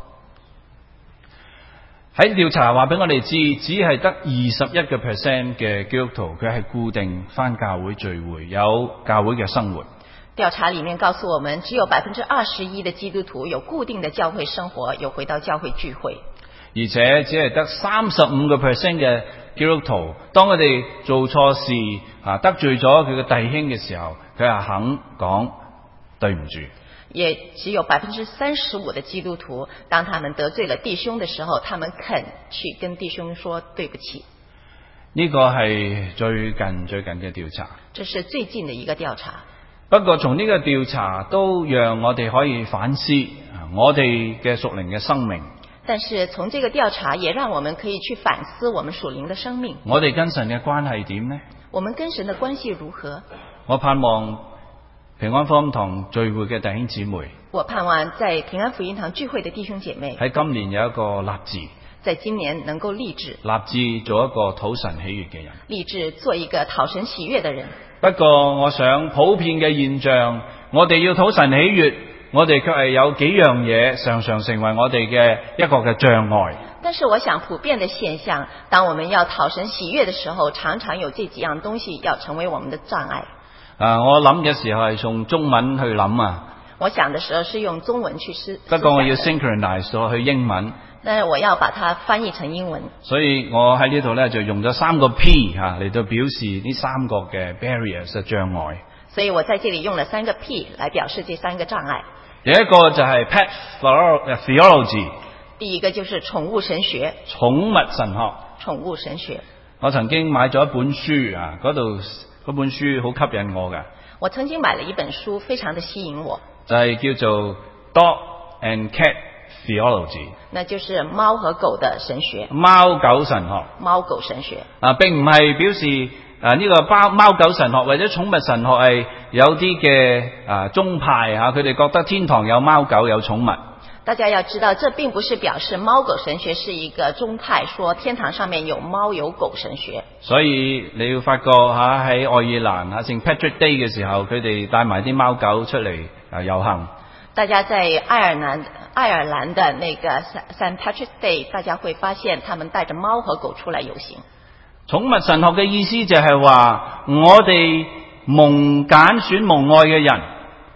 喺調查話俾我哋知，只係得二十一個 percent 嘅基督徒佢係固定返教會聚會，有教會嘅生活。 調查裡面告訴我們，只有百分之二十一的基督徒有固定的教會生活，有回到教會聚會。 而且只係得三十五個 percent 嘅基督徒，當佢哋做錯事啊得罪咗佢嘅弟兄嘅時候，佢係肯講對唔住。 也只有百分之三十五的基督徒，當他們得罪了弟兄的時候，他們肯去跟弟兄說對不起。 呢個係最近最近嘅調查。 這是最近的一個調查。 不過從呢個調查都讓我哋可以反思我哋嘅屬靈嘅生命。 但是從這個調查也讓我們可以去反思我們屬靈的生命。 我哋跟神嘅關係點呢？ 我們跟神的關係如何？ 我盼望平安福音堂聚會嘅弟兄姊妹， 我盼望在平安福音堂聚會的弟兄姐妹喺今年有一個立志， 在今年能夠立志， 立志做一個討神喜悅嘅人， 立志做一個討神喜悅的人。 不過我想普遍嘅現象，我哋要討神喜悅，我哋卻係有幾樣嘢常常成為我哋嘅一個嘅障礙。 但是我想普遍的現象，當我們要討神喜悅的時候，常常有這幾樣東西要成為我們的障礙。 啊，我諗嘅時候係用中文去諗啊。 我想的時候是用中文去思。 不過我要 synchronize 咗去英文。 但是我要把它翻譯成英文。 所以我喺呢度咧就用咗三個 P 吓嚟到表示呢三個嘅 barriers 嘅障礙。 所以我在這裡用了三個 P 來表示這三個障礙。 有一個就係 pet theology。 第一個就是寵物神學。 寵物神學。 寵物神學。 我曾經買咗一本書啊，嗰度嗰本書好吸引我㗎。 我曾經買了一本書，非常的吸引我。就係叫做 Dog and Cat Theology。 那就是貓和狗的神學。 貓狗神學。 貓狗神學。啊， 並唔係表示啊呢個貓貓狗神學或者寵物神學係有啲嘅啊宗派嚇，佢哋覺得天堂有貓狗有寵物。 大家要知道，這並不是表示貓狗神學是一個宗派，說天堂上面有貓有狗神學。 所以你要發覺嚇喺愛爾蘭嚇聖 Patrick Day 嘅時候，佢哋帶埋啲貓狗出嚟啊遊行。 大家在愛爾蘭愛爾蘭的那個 Saint Patrick Day， 大家會發現他們帶着貓和狗出來遊行。 寵物神學嘅意思就係話，我哋蒙揀選蒙愛嘅人，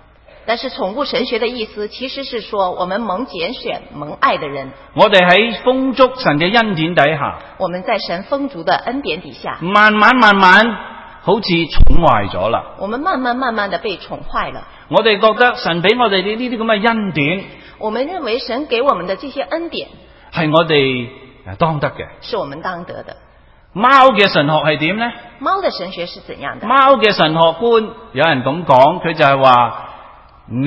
但是寵物神學的意思其實是說我們蒙揀選蒙愛的人， 我哋喺豐足神嘅恩典底下， 我們在神豐足的恩典底下， 慢慢慢慢好似寵壞咗啦。 我們慢慢慢慢的被寵壞了。 我哋覺得神俾我哋呢啲咁嘅恩典， 我們認為神給我們的這些恩典係我哋當得嘅。 是我們當得的。 貓嘅神學係點呢？ 貓的神學是怎樣的？ 貓嘅神學觀有人咁講，佢就係話你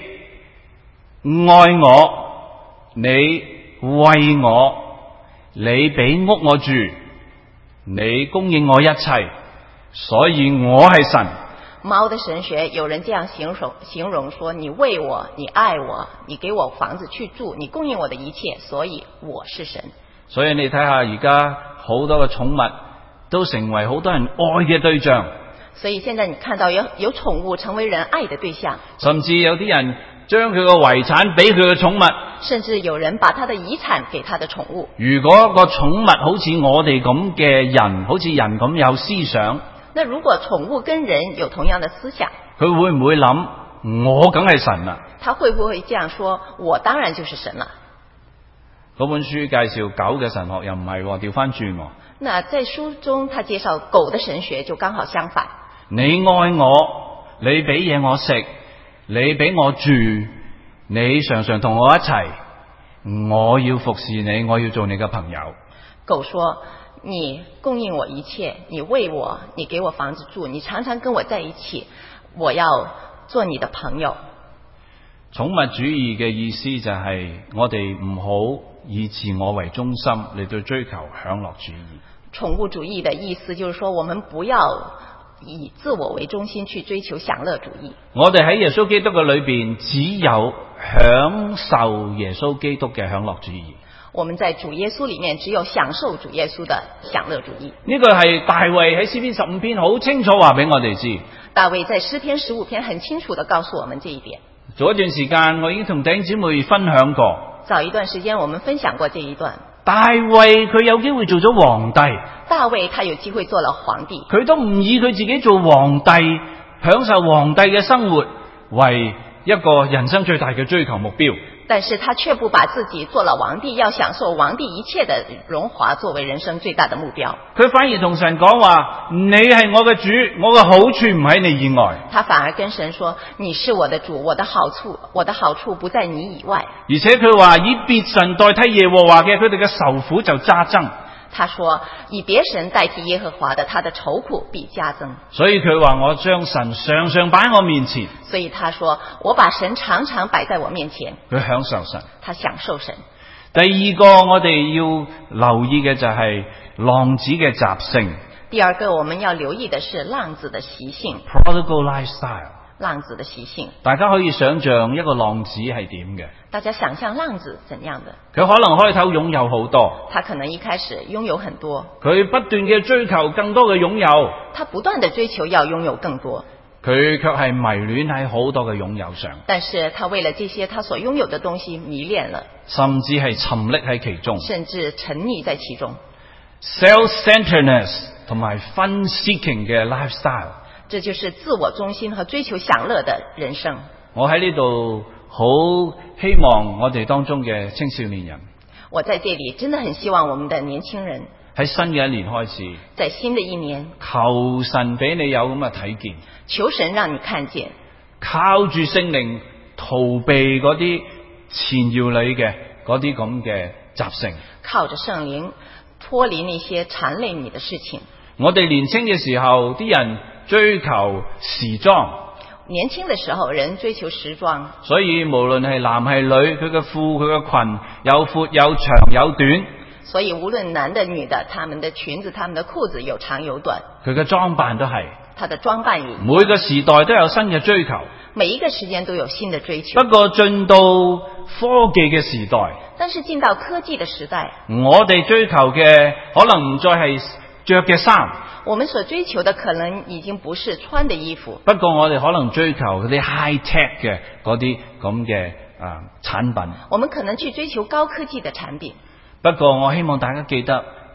愛我，你餵我，你俾屋我住，你供應我一切，所以我係神。 貓的神學有人這樣形容形容說，你餵我，你愛我，你給我房子去住，你供應我的一切，所以我是神。 所以你睇下而家好多嘅寵物都成為好多人愛嘅對象。 所以現在你看到有有寵物成為人愛的對象， 甚至有啲人將佢個遺產俾佢嘅寵物。 甚至有人把他的遺產給他的寵物。 如果個寵物好似我哋咁嘅人，好似人咁有思想， 那如果寵物跟人有同樣的思想， 佢會唔會諗我梗係神啦？ 他會不會這樣說，我當然就是神了？ 嗰本書介紹狗嘅神學又唔係喎，調翻轉喎。 那在書中他介紹狗的神學就剛好相反。 你愛我，你俾嘢我食，你俾我住，你常常同我一齊，我要服侍你，我要做你嘅朋友。 狗說，你供應我一切，你餵我，你給我房子住，你常常跟我在一起，我要做你的朋友。 寵物主義嘅意思就係我哋唔好以自我為中心嚟到追求享樂主義。 寵物主義的意思就是說，我們不要以自我為中心去追求享樂主義。 我哋喺耶穌基督嘅裏邊，只有享受耶穌基督嘅享樂主義。 我們在主耶穌裏面只有享受主耶穌的享樂主義。 呢個係大衛喺詩篇十五篇好清楚話俾我哋知。 大衛在詩篇十五篇很清楚地告訴我們這一點。 早一段時間我已經同弟兄姊妹分享過。 早一段時間我們分享過這一段。 大衛佢有機會做咗皇帝。 大衛他有機會做了皇帝。 佢都唔以佢自己做皇帝，享受皇帝嘅生活為一個人生最大嘅追求目標。 但是他卻不把自己做了皇帝，要享受皇帝一切的榮華作為人生最大的目標。 佢反而同神講話：你係我嘅主，我嘅好處唔喺你以外。 他反而跟神說：你是我的主，我的好處，我的好處不在你以外。 而且佢話以別神代替耶和華嘅，佢哋嘅愁苦就加增。 他說以別神代替耶和華的，他的愁苦必加增。 所以佢話我將神常常擺喺我面前。 所以他說我把神常常擺在我面前。 佢享受神， 他享受神。 第二個我哋要留意嘅就係浪子嘅習性。 第二個我們要留意的是浪子的習性。 Prodigal lifestyle。 浪子的習性。 大家可以想象一個浪子係點嘅？ 大家想象浪子怎樣的？ 佢可能開頭擁有好多， 他可能一開始擁有很多， 佢不斷嘅追求更多嘅擁有， 他不斷的追求要擁有更多， 佢卻係迷戀喺好多嘅擁有上。 但是他為了這些他所擁有的東西迷戀了， 甚至係沉溺喺其中， 甚至沉溺在其中。 Self-centeredness 同埋 fun-seeking 嘅 lifestyle。 這就是自我中心和追求享樂的人生。 我喺呢度好希望我哋當中嘅青少年人， 我在這裏真的很希望我們的年輕人喺新嘅一年開始， 在新的一年， 求神俾你有咁嘅睇見， 求神讓你看見， 靠住聖靈逃避嗰啲纏繞你嘅嗰啲咁嘅習性， 靠着聖靈脫離那些纏累你的事情。 我哋年輕嘅時候，啲人追求時裝， 年輕的時候人追求時裝， 所以無論係男係女，佢嘅褲佢嘅裙有闊有長有短， 所以無論男的女的，他們的裙子他們的褲子有長有短， 佢嘅裝扮都係， 他的裝扮也每個時代都有新嘅追求， 每一個時間都有新的追求。 不過進到科技嘅時代， 但是進到科技的時代， 我哋追求嘅可能唔再係着嘅衫， 我們所追求的可能已經不是穿的衣服， 不過我哋可能追求嗰啲 high tech 嘅嗰啲咁嘅啊產品。 我們可能去追求高科技的產品。 不過我希望大家記得，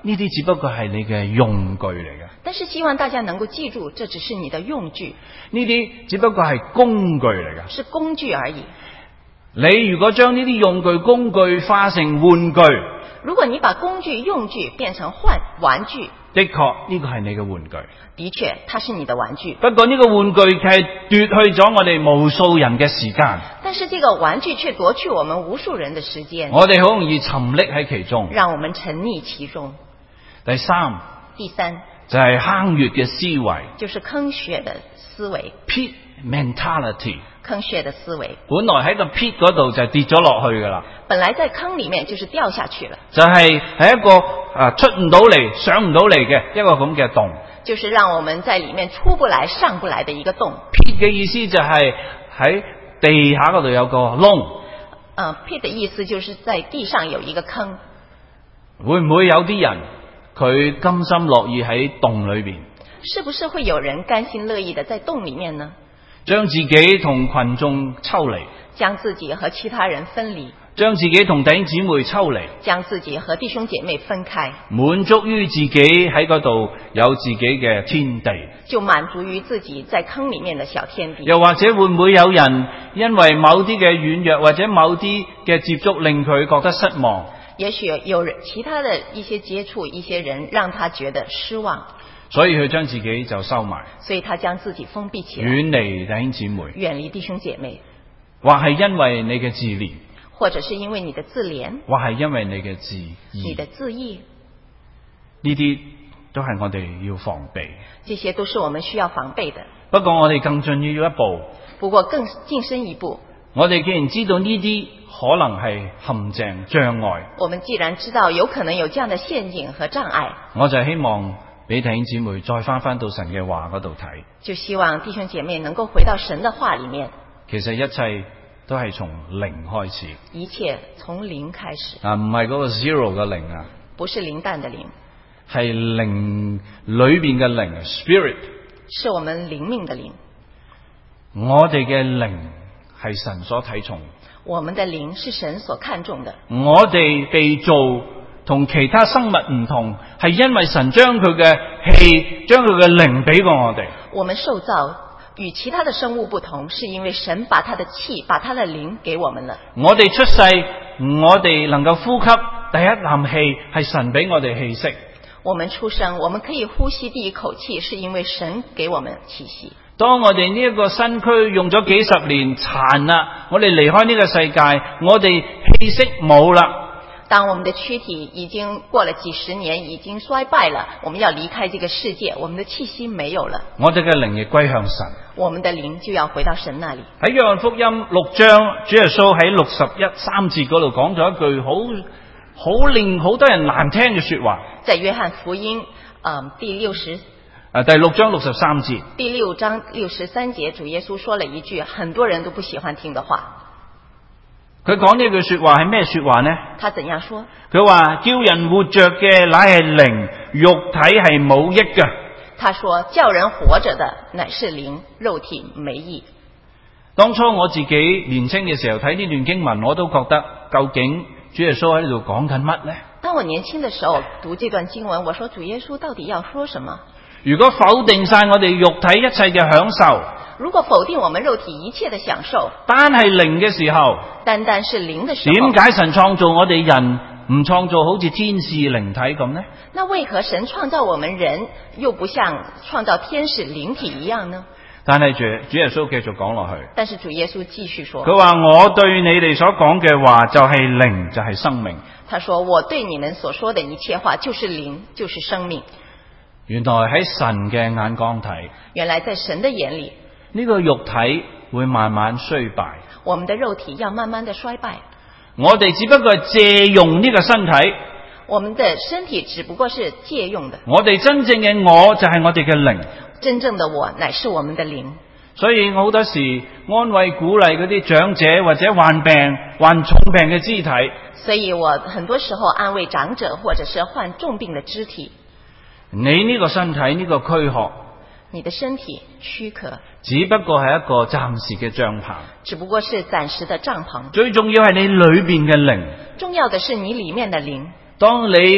呢啲只不過係你嘅用具嚟嘅， 但是希望大家能夠記住，這只是你的用具， 呢啲只不過係工具嚟嘅。 是工具而已。 你如果將呢啲用具工具化成玩具， 如果你把工具用具變成換玩具， 的確呢個係你嘅玩具。 的確，它是你的玩具。 不過呢個玩具係奪去咗我哋無數人嘅時間， 但是這個玩具卻奪去我們無數人的時間， 我哋好容易沉溺喺其中。 讓我們沉溺其中。 第三， 第三就係坑穴嘅思維， 就是坑穴的思維 pit mentality。 坑穴的思維本來喺個 pit 嗰度就跌咗落去噶啦， 本來在坑裡面就是掉下去了， 就係喺一個啊出唔到嚟、上唔到嚟嘅一個咁嘅洞。 就是讓我們在裡面出不來、上不來的一個洞。 pit 嘅意思就係喺地下嗰度有個窿。 呃 pit 的意思就是在地上有一個坑。 會唔會有啲人佢甘心樂意喺洞裏邊？ 是不是會有人甘心樂意的在洞裡面呢？ 將自己同群眾抽離， 將自己和其他人分離， 將自己同弟兄姊妹抽離， 將自己和弟兄姐妹分開， 滿足於自己喺嗰度有自己嘅天地， 就滿足於自己在坑裡面的小天地。 又或者會唔會有人因為某啲嘅軟弱或者某啲嘅接觸令佢覺得失望？ 也許有人其他的一些接觸，一些人讓他覺得失望， 所以佢將自己就收埋， 所以他將自己封閉起來， 遠離弟兄姊妹， 遠離弟兄姐妹， 或係因為你嘅自憐， 或者是因為你的自憐， 或係因為你嘅自義， 你的自義， 呢啲都係我哋要防備。 這些都是我們需要防備的。 不過我哋更進要一步， 不過更晉深一步， 我哋既然知道呢啲可能係陷阱障礙， 我們既然知道有可能有這樣的陷阱和障礙， 我就希望俾弟兄姊妹再翻翻到神嘅話嗰度睇。 就希望弟兄姐妹能夠回到神的話裡面。 其實一切都係從零開始， 一切從零開始。 啊，唔係嗰個 zero 嘅零啊， 不是零蛋的零， 係靈裏邊嘅靈 spirit。 是我們靈命的靈。 我哋嘅靈係神所睇重， 我們的靈是神所看重的。 我哋被造同其他生物唔同，係因為神將佢嘅氣，將佢嘅靈俾過我哋。 我們受造與其他的生物不同，是因為神把他的氣，把他的靈給我們了。 我哋出世，我哋能夠呼吸第一啖氣，係神俾我哋氣息。 我們出生，我們可以呼吸第一口氣，是因為神給我們氣息。 當我哋呢一個身軀用咗幾十年殘啦，我哋離開呢個世界，我哋氣息冇啦。 當我們的軀體已經過了幾十年，已經衰敗了，我們要離開這個世界，我們的氣息沒有了， 我哋嘅靈亦歸向神。 我們的靈就要回到神那裡。 喺約翰福音六章，主耶穌喺六十一三節嗰度講咗一句好好令好多人難聽嘅說話。 在約翰福音，嗯，第六十， 誒，第六章六十三節， 第六章六十三節，主耶穌說了一句很多人都不喜歡聽的話。 佢講呢句說話係咩說話呢？ 他怎樣說？ 佢話叫人活着嘅乃係靈，肉體係冇益嘅。 他說叫人活着的乃是靈，肉體沒益。 當初我自己年輕嘅時候睇呢段經文，我都覺得究竟主耶穌喺呢度講緊乜呢？ 當我年輕的時候讀這段經文，我說主耶穌到底要說什麼？ 如果否定晒我哋肉體一切嘅享受， 如果否定我們肉體一切的享受， 單係靈嘅時候， 單單是靈的時候， 點解神創造我哋人唔創造好似天使靈體咁呢？ 那為何神創造我們人又不像創造天使靈體一樣呢？ 但係主主耶穌繼續講落去， 但是主耶穌繼續說， 佢話我對你哋所講嘅話就係靈，就係生命。 他說我對你們所說的一切話就是靈，就是生命。 原來喺神嘅眼光睇， 原來在神的眼裏， 呢個肉體會慢慢衰敗， 我們的肉體要慢慢的衰敗。 我哋只不過係借用呢個身體， 我們的身體只不過是借用的。 我哋真正嘅我就係我哋嘅靈， 真正的我乃是我們的靈。 所以我好多時安慰鼓勵嗰啲長者或者患病患重病嘅肢體。 所以我很多時候安慰長者或者是患重病的肢體。 你呢個身體呢個軀殼， 你的身體軀殼只不過係一個暫時嘅帳篷， 只不過是暫時的帳篷。 最重要係你裏邊嘅靈。 重要的是你裏面的靈。 當你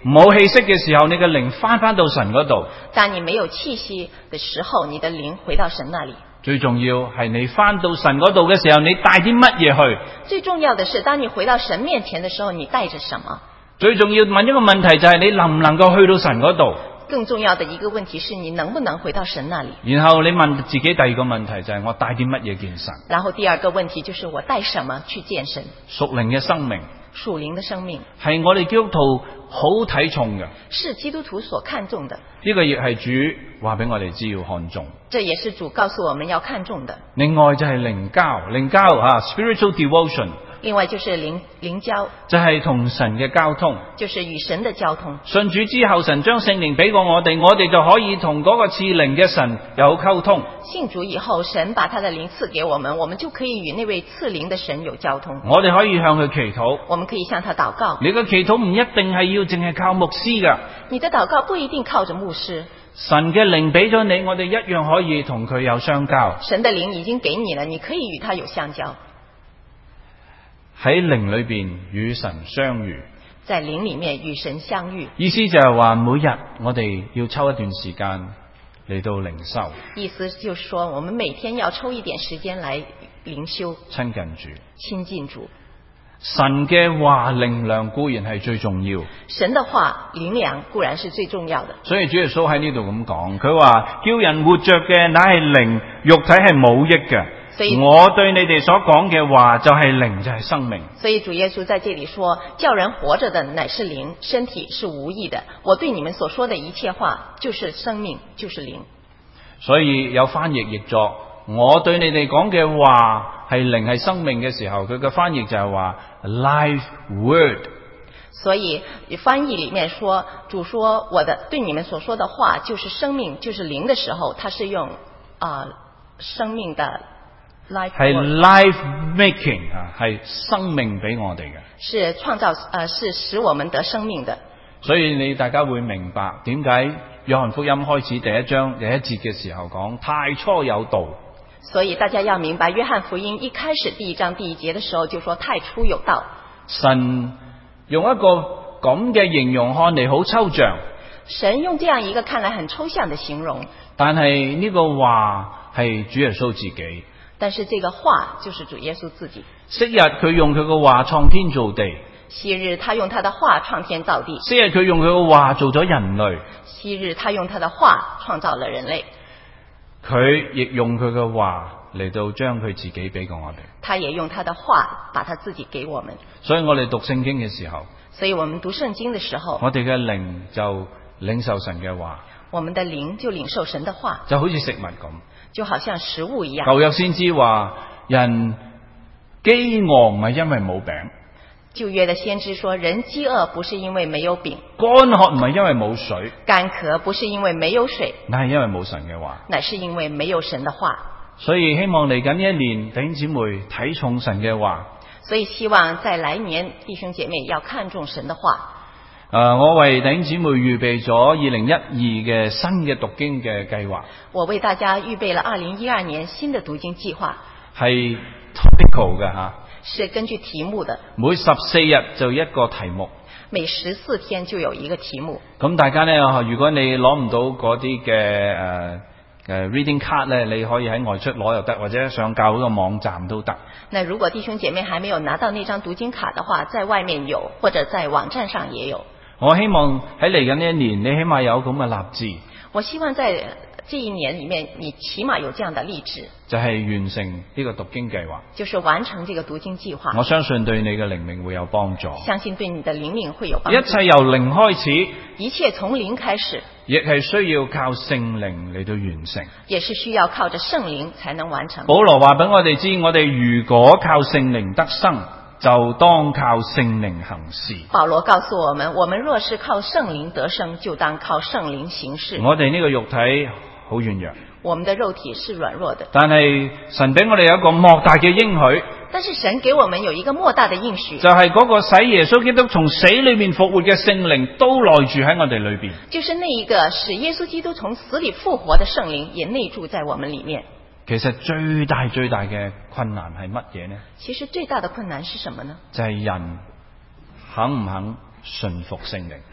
冇氣息嘅時候，你嘅靈翻翻到神嗰度。 當你沒有氣息的時候，你的靈回到神那裡。 最重要係你翻到神嗰度嘅時候，你帶啲乜嘢去？ 最重要的是，當你回到神面前的時候，你帶着什麼？ 最重要問一個問題就係你能唔能夠去到神嗰度？ 更重要的一個問題是你能不能回到神那裡？ 然後你問自己第二個問題就係我帶啲乜嘢見神？ 然後第二個問題就是我帶什麼去見神？ 屬靈嘅生命， 屬靈的生命係我哋基督徒好睇重嘅， 是基督徒所看重的。 呢個亦係主話俾我哋知要看重。 這也是主告訴我們要看重的。 另外就係靈交，靈交啊 spiritual devotion。 另外就是靈靈交， 就係同神嘅交通， 就是與神的交通。 信主之後，神將聖靈俾過我哋，我哋就可以同嗰個賜靈嘅神有溝通。 信主以後，神把他的靈賜給我們，我們就可以與那位賜靈的神有交通。 我哋可以向佢祈禱， 我們可以向他禱告。 你嘅祈禱唔一定係要淨係靠牧師噶， 你的禱告不一定靠着牧師。 神嘅靈俾咗你，我哋一樣可以同佢有相交。 神的靈已經給你了，你可以與他有相交。 喺靈裏邊與神相遇， 在靈裏面與神相遇， 意思就係話每日我哋要抽一段時間嚟到靈修。 意思就是說，我們每天要抽一點時間來靈修， 親近主， 親近主。 神嘅話靈糧固然係最重要， 神的話靈糧固然是最重要的。 所以主耶穌喺呢度咁講，佢話叫人活着嘅乃係靈，肉體係冇益嘅。我對你哋所講嘅話就係靈，就係生命。 所以主耶穌在這裡說，叫人活着的乃是靈，身體是無益的。我對你們所說的一切話就是生命，就是靈。 所以有翻譯譯作我對你哋講嘅話係靈係生命嘅時候，佢嘅翻譯就係話 life word。 所以翻譯裡面說，主說我的對你們所說的話就是生命，就是靈的時候，他是用啊、呃、生命的。 係 life making 啊，係生命俾我哋嘅， 是創造誒、呃，是使我們得生命的。 所以你大家會明白點解約翰福音開始第一章第一節嘅時候講太初有道。 所以大家要明白，約翰福音一開始第一章第一節嘅時候就說太初有道。 神用一個咁嘅形容看嚟好抽象， 神用這樣一個看來很抽象的形容， 但係呢個話係主耶穌自己。 但是這個話就是主耶穌自己。 昔日佢用佢個話創天造地， 昔日他用他的話創天造地。 昔日佢用佢個話做咗人類， 昔日他用他的話創造了人類。 佢亦用佢嘅話嚟到將佢自己俾過我哋。 他也用他的話把他自己給我們。 所以我哋讀聖經嘅時候， 所以我們讀聖經的時候， 我哋嘅靈就領受神嘅話， 我們的靈就領受神的話， 就好似食物咁。 就好像食物一樣。 舊約先知話人飢餓唔係因為冇餅。 舊約的先知說人飢餓不是因為沒有餅。 乾渴唔係因為冇水。 乾渴不是因為沒有水。 乃係因為冇神嘅話。 乃是因為沒有神的話。 所以希望嚟緊呢一年弟兄姊妹睇重神嘅話。 所以希望在來年弟兄姐妹要看重神的話。 誒、呃，我為弟兄姊妹預備咗二零一二嘅新嘅讀經嘅計劃。 我為大家預備了二零一二年新的讀經計劃。 係 topical 嘅吓。 是根據題目的。 每十四日就一個題目。 每十四天就有一個題目。咁大家呢，如果你攞唔到嗰啲嘅誒誒 reading card 呢，你可以喺外出攞又得，或者上教會個網站都得。 那如果弟兄姐妹還沒有拿到那張讀經卡的話，在外面有，或者在網站上也有。我希望喺嚟緊呢一年，你起碼有咁嘅立志。我希望在這一年裏面，你起碼有這樣的立志， 就係完成呢個讀經計劃， 就是完成這個讀經計劃。 我相信對你嘅靈命會有幫助， 相信對你的靈命會有幫助。 一切由零開始， 一切從零開始， 亦係需要靠聖靈嚟到完成， 也是需要靠着聖靈才能完成。 保羅話俾我哋知，我哋如果靠聖靈得生，就當靠聖靈行事。 保羅告訴我們，我們若是靠聖靈得生，就當靠聖靈行事。 我哋呢個肉體好軟弱， 我們的肉體是軟弱的， 但係神俾我哋有一個莫大嘅應許。 但是神給我們有一個莫大的應許， 就係嗰個使耶穌基督從死裏面復活嘅聖靈都內住喺我哋裏邊。 就是那一個使耶穌基督從死裏復活的聖靈也內住在我們裏面。 其實最大最大嘅困難係乜嘢呢？ 其實最大的困難是什麼呢？ 就係人肯唔肯順服聖靈。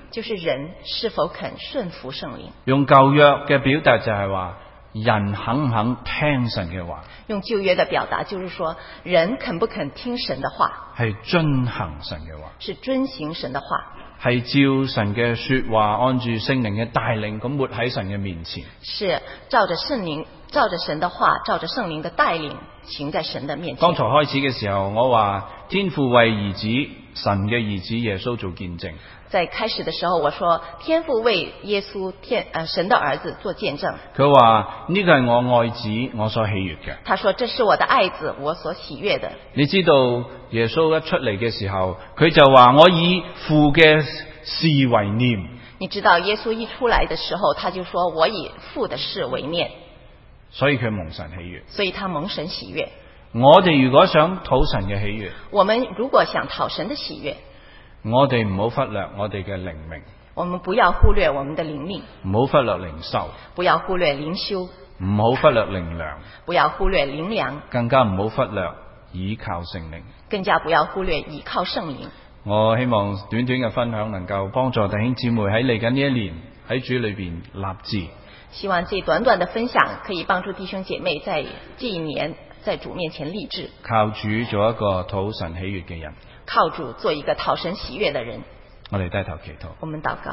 就是人是否肯順服聖靈。 用舊約嘅表達就係話，人肯唔肯聽神嘅話， 用舊約的表達就是說，人肯不肯聽神的話， 係遵行神嘅話， 是遵行神的話， 係照神嘅說話，按住聖靈嘅帶領咁活喺神嘅面前。 是照着聖靈，照着神的話，照着聖靈的帶領，行在神的面前。 剛才開始嘅時候，我話天父為兒子，神嘅兒子耶穌做見證。 在開始的時候，我說天父為耶穌天呃神的兒子做見證。 佢話呢個係我愛子，我所喜悅嘅。 他說這是我的愛子，我所喜悅的。 你知道耶穌一出嚟嘅時候，佢就話我以父嘅事為念。 你知道耶穌一出來的時候，他就說我以父的事為念， 所以佢蒙神喜悅。 所以他蒙神喜悅。 我哋如果想討神嘅喜悅， 我們如果想討神的喜悅， 我哋唔好忽略我哋嘅靈命， 我們不要忽略我們的靈命， 唔好忽略靈修， 不要忽略靈修， 唔好忽略靈糧， 不要忽略靈糧， 更加唔好忽略倚靠聖靈， 更加不要忽略倚靠聖靈。 我希望短短嘅分享能夠幫助弟兄姊妹喺嚟緊呢一年喺主裏邊立志。 希望這短短的分享可以幫助弟兄姐妹在這一年在主面前立志， 靠主做一個討神喜悅嘅人， 靠主做一個討神喜悅的人。 我哋低頭祈禱。 我們禱告。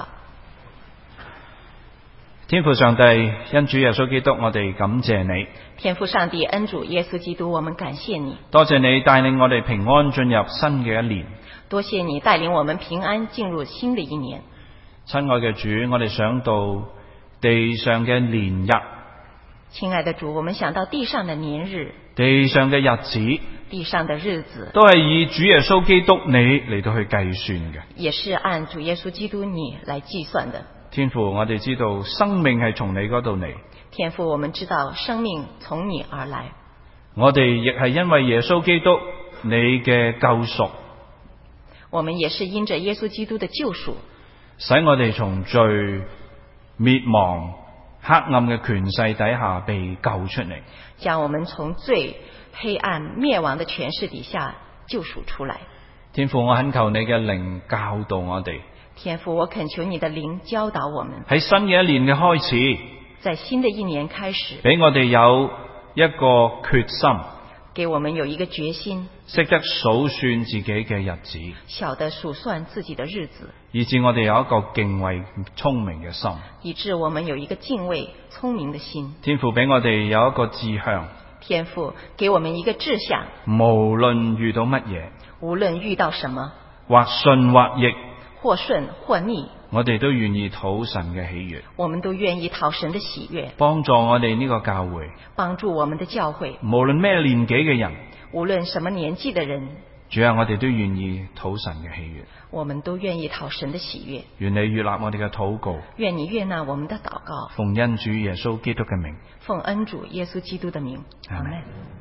天父上帝，恩主耶穌基督，我哋感謝你。 天父上帝，恩主耶穌基督，我們感謝你。 多謝你帶領我哋平安進入新嘅一年。 多謝你帶領我們平安進入新的一年。 親愛嘅主，我哋想到地上嘅年日。 親愛的主，我們想到地上的年日， 地上嘅日子， 地上的日子都係以主耶穌基督你嚟到去計算嘅， 也是按主耶穌基督你來計算的。 天父，我哋知道生命係從你嗰度嚟。 天父，我們知道生命從你而來。 我哋亦係因為耶穌基督你嘅救贖， 我們也是因着耶穌基督的救贖， 使我哋從罪滅亡黑暗嘅權勢底下被救出嚟， 將我們從罪黑暗滅亡的權勢底下救贖出來。 天父，我懇求你嘅靈教導我哋。 天父，我懇求你的靈教導我們。 喺新嘅一年嘅開始， 在新的一年開始， 俾我哋有一個決心， 給我們有一個決心， 識得數算自己嘅日子， 曉得數算自己的日子， 以致我哋有一個敬畏聰明嘅心， 以致我們有一個敬畏聰明的心。 天父俾我哋有一個志向， 天父給我們一個志向， 無論遇到乜嘢， 無論遇到什麼， 或順或逆， 或順或逆， 我哋都願意討神嘅喜悅， 我們都願意討神的喜悅， 幫助我哋呢個教會， 幫助我們的教會， 無論咩年紀嘅人， 無論什麼年紀的人， 主啊，我哋都願意討神嘅喜悅， 我們都願意討神的喜悅。 願你悅納我哋嘅禱告， 願你悅納我們的禱告， 奉恩主耶穌基督嘅名， 奉恩主耶穌基督的名， 阿們。 阿們。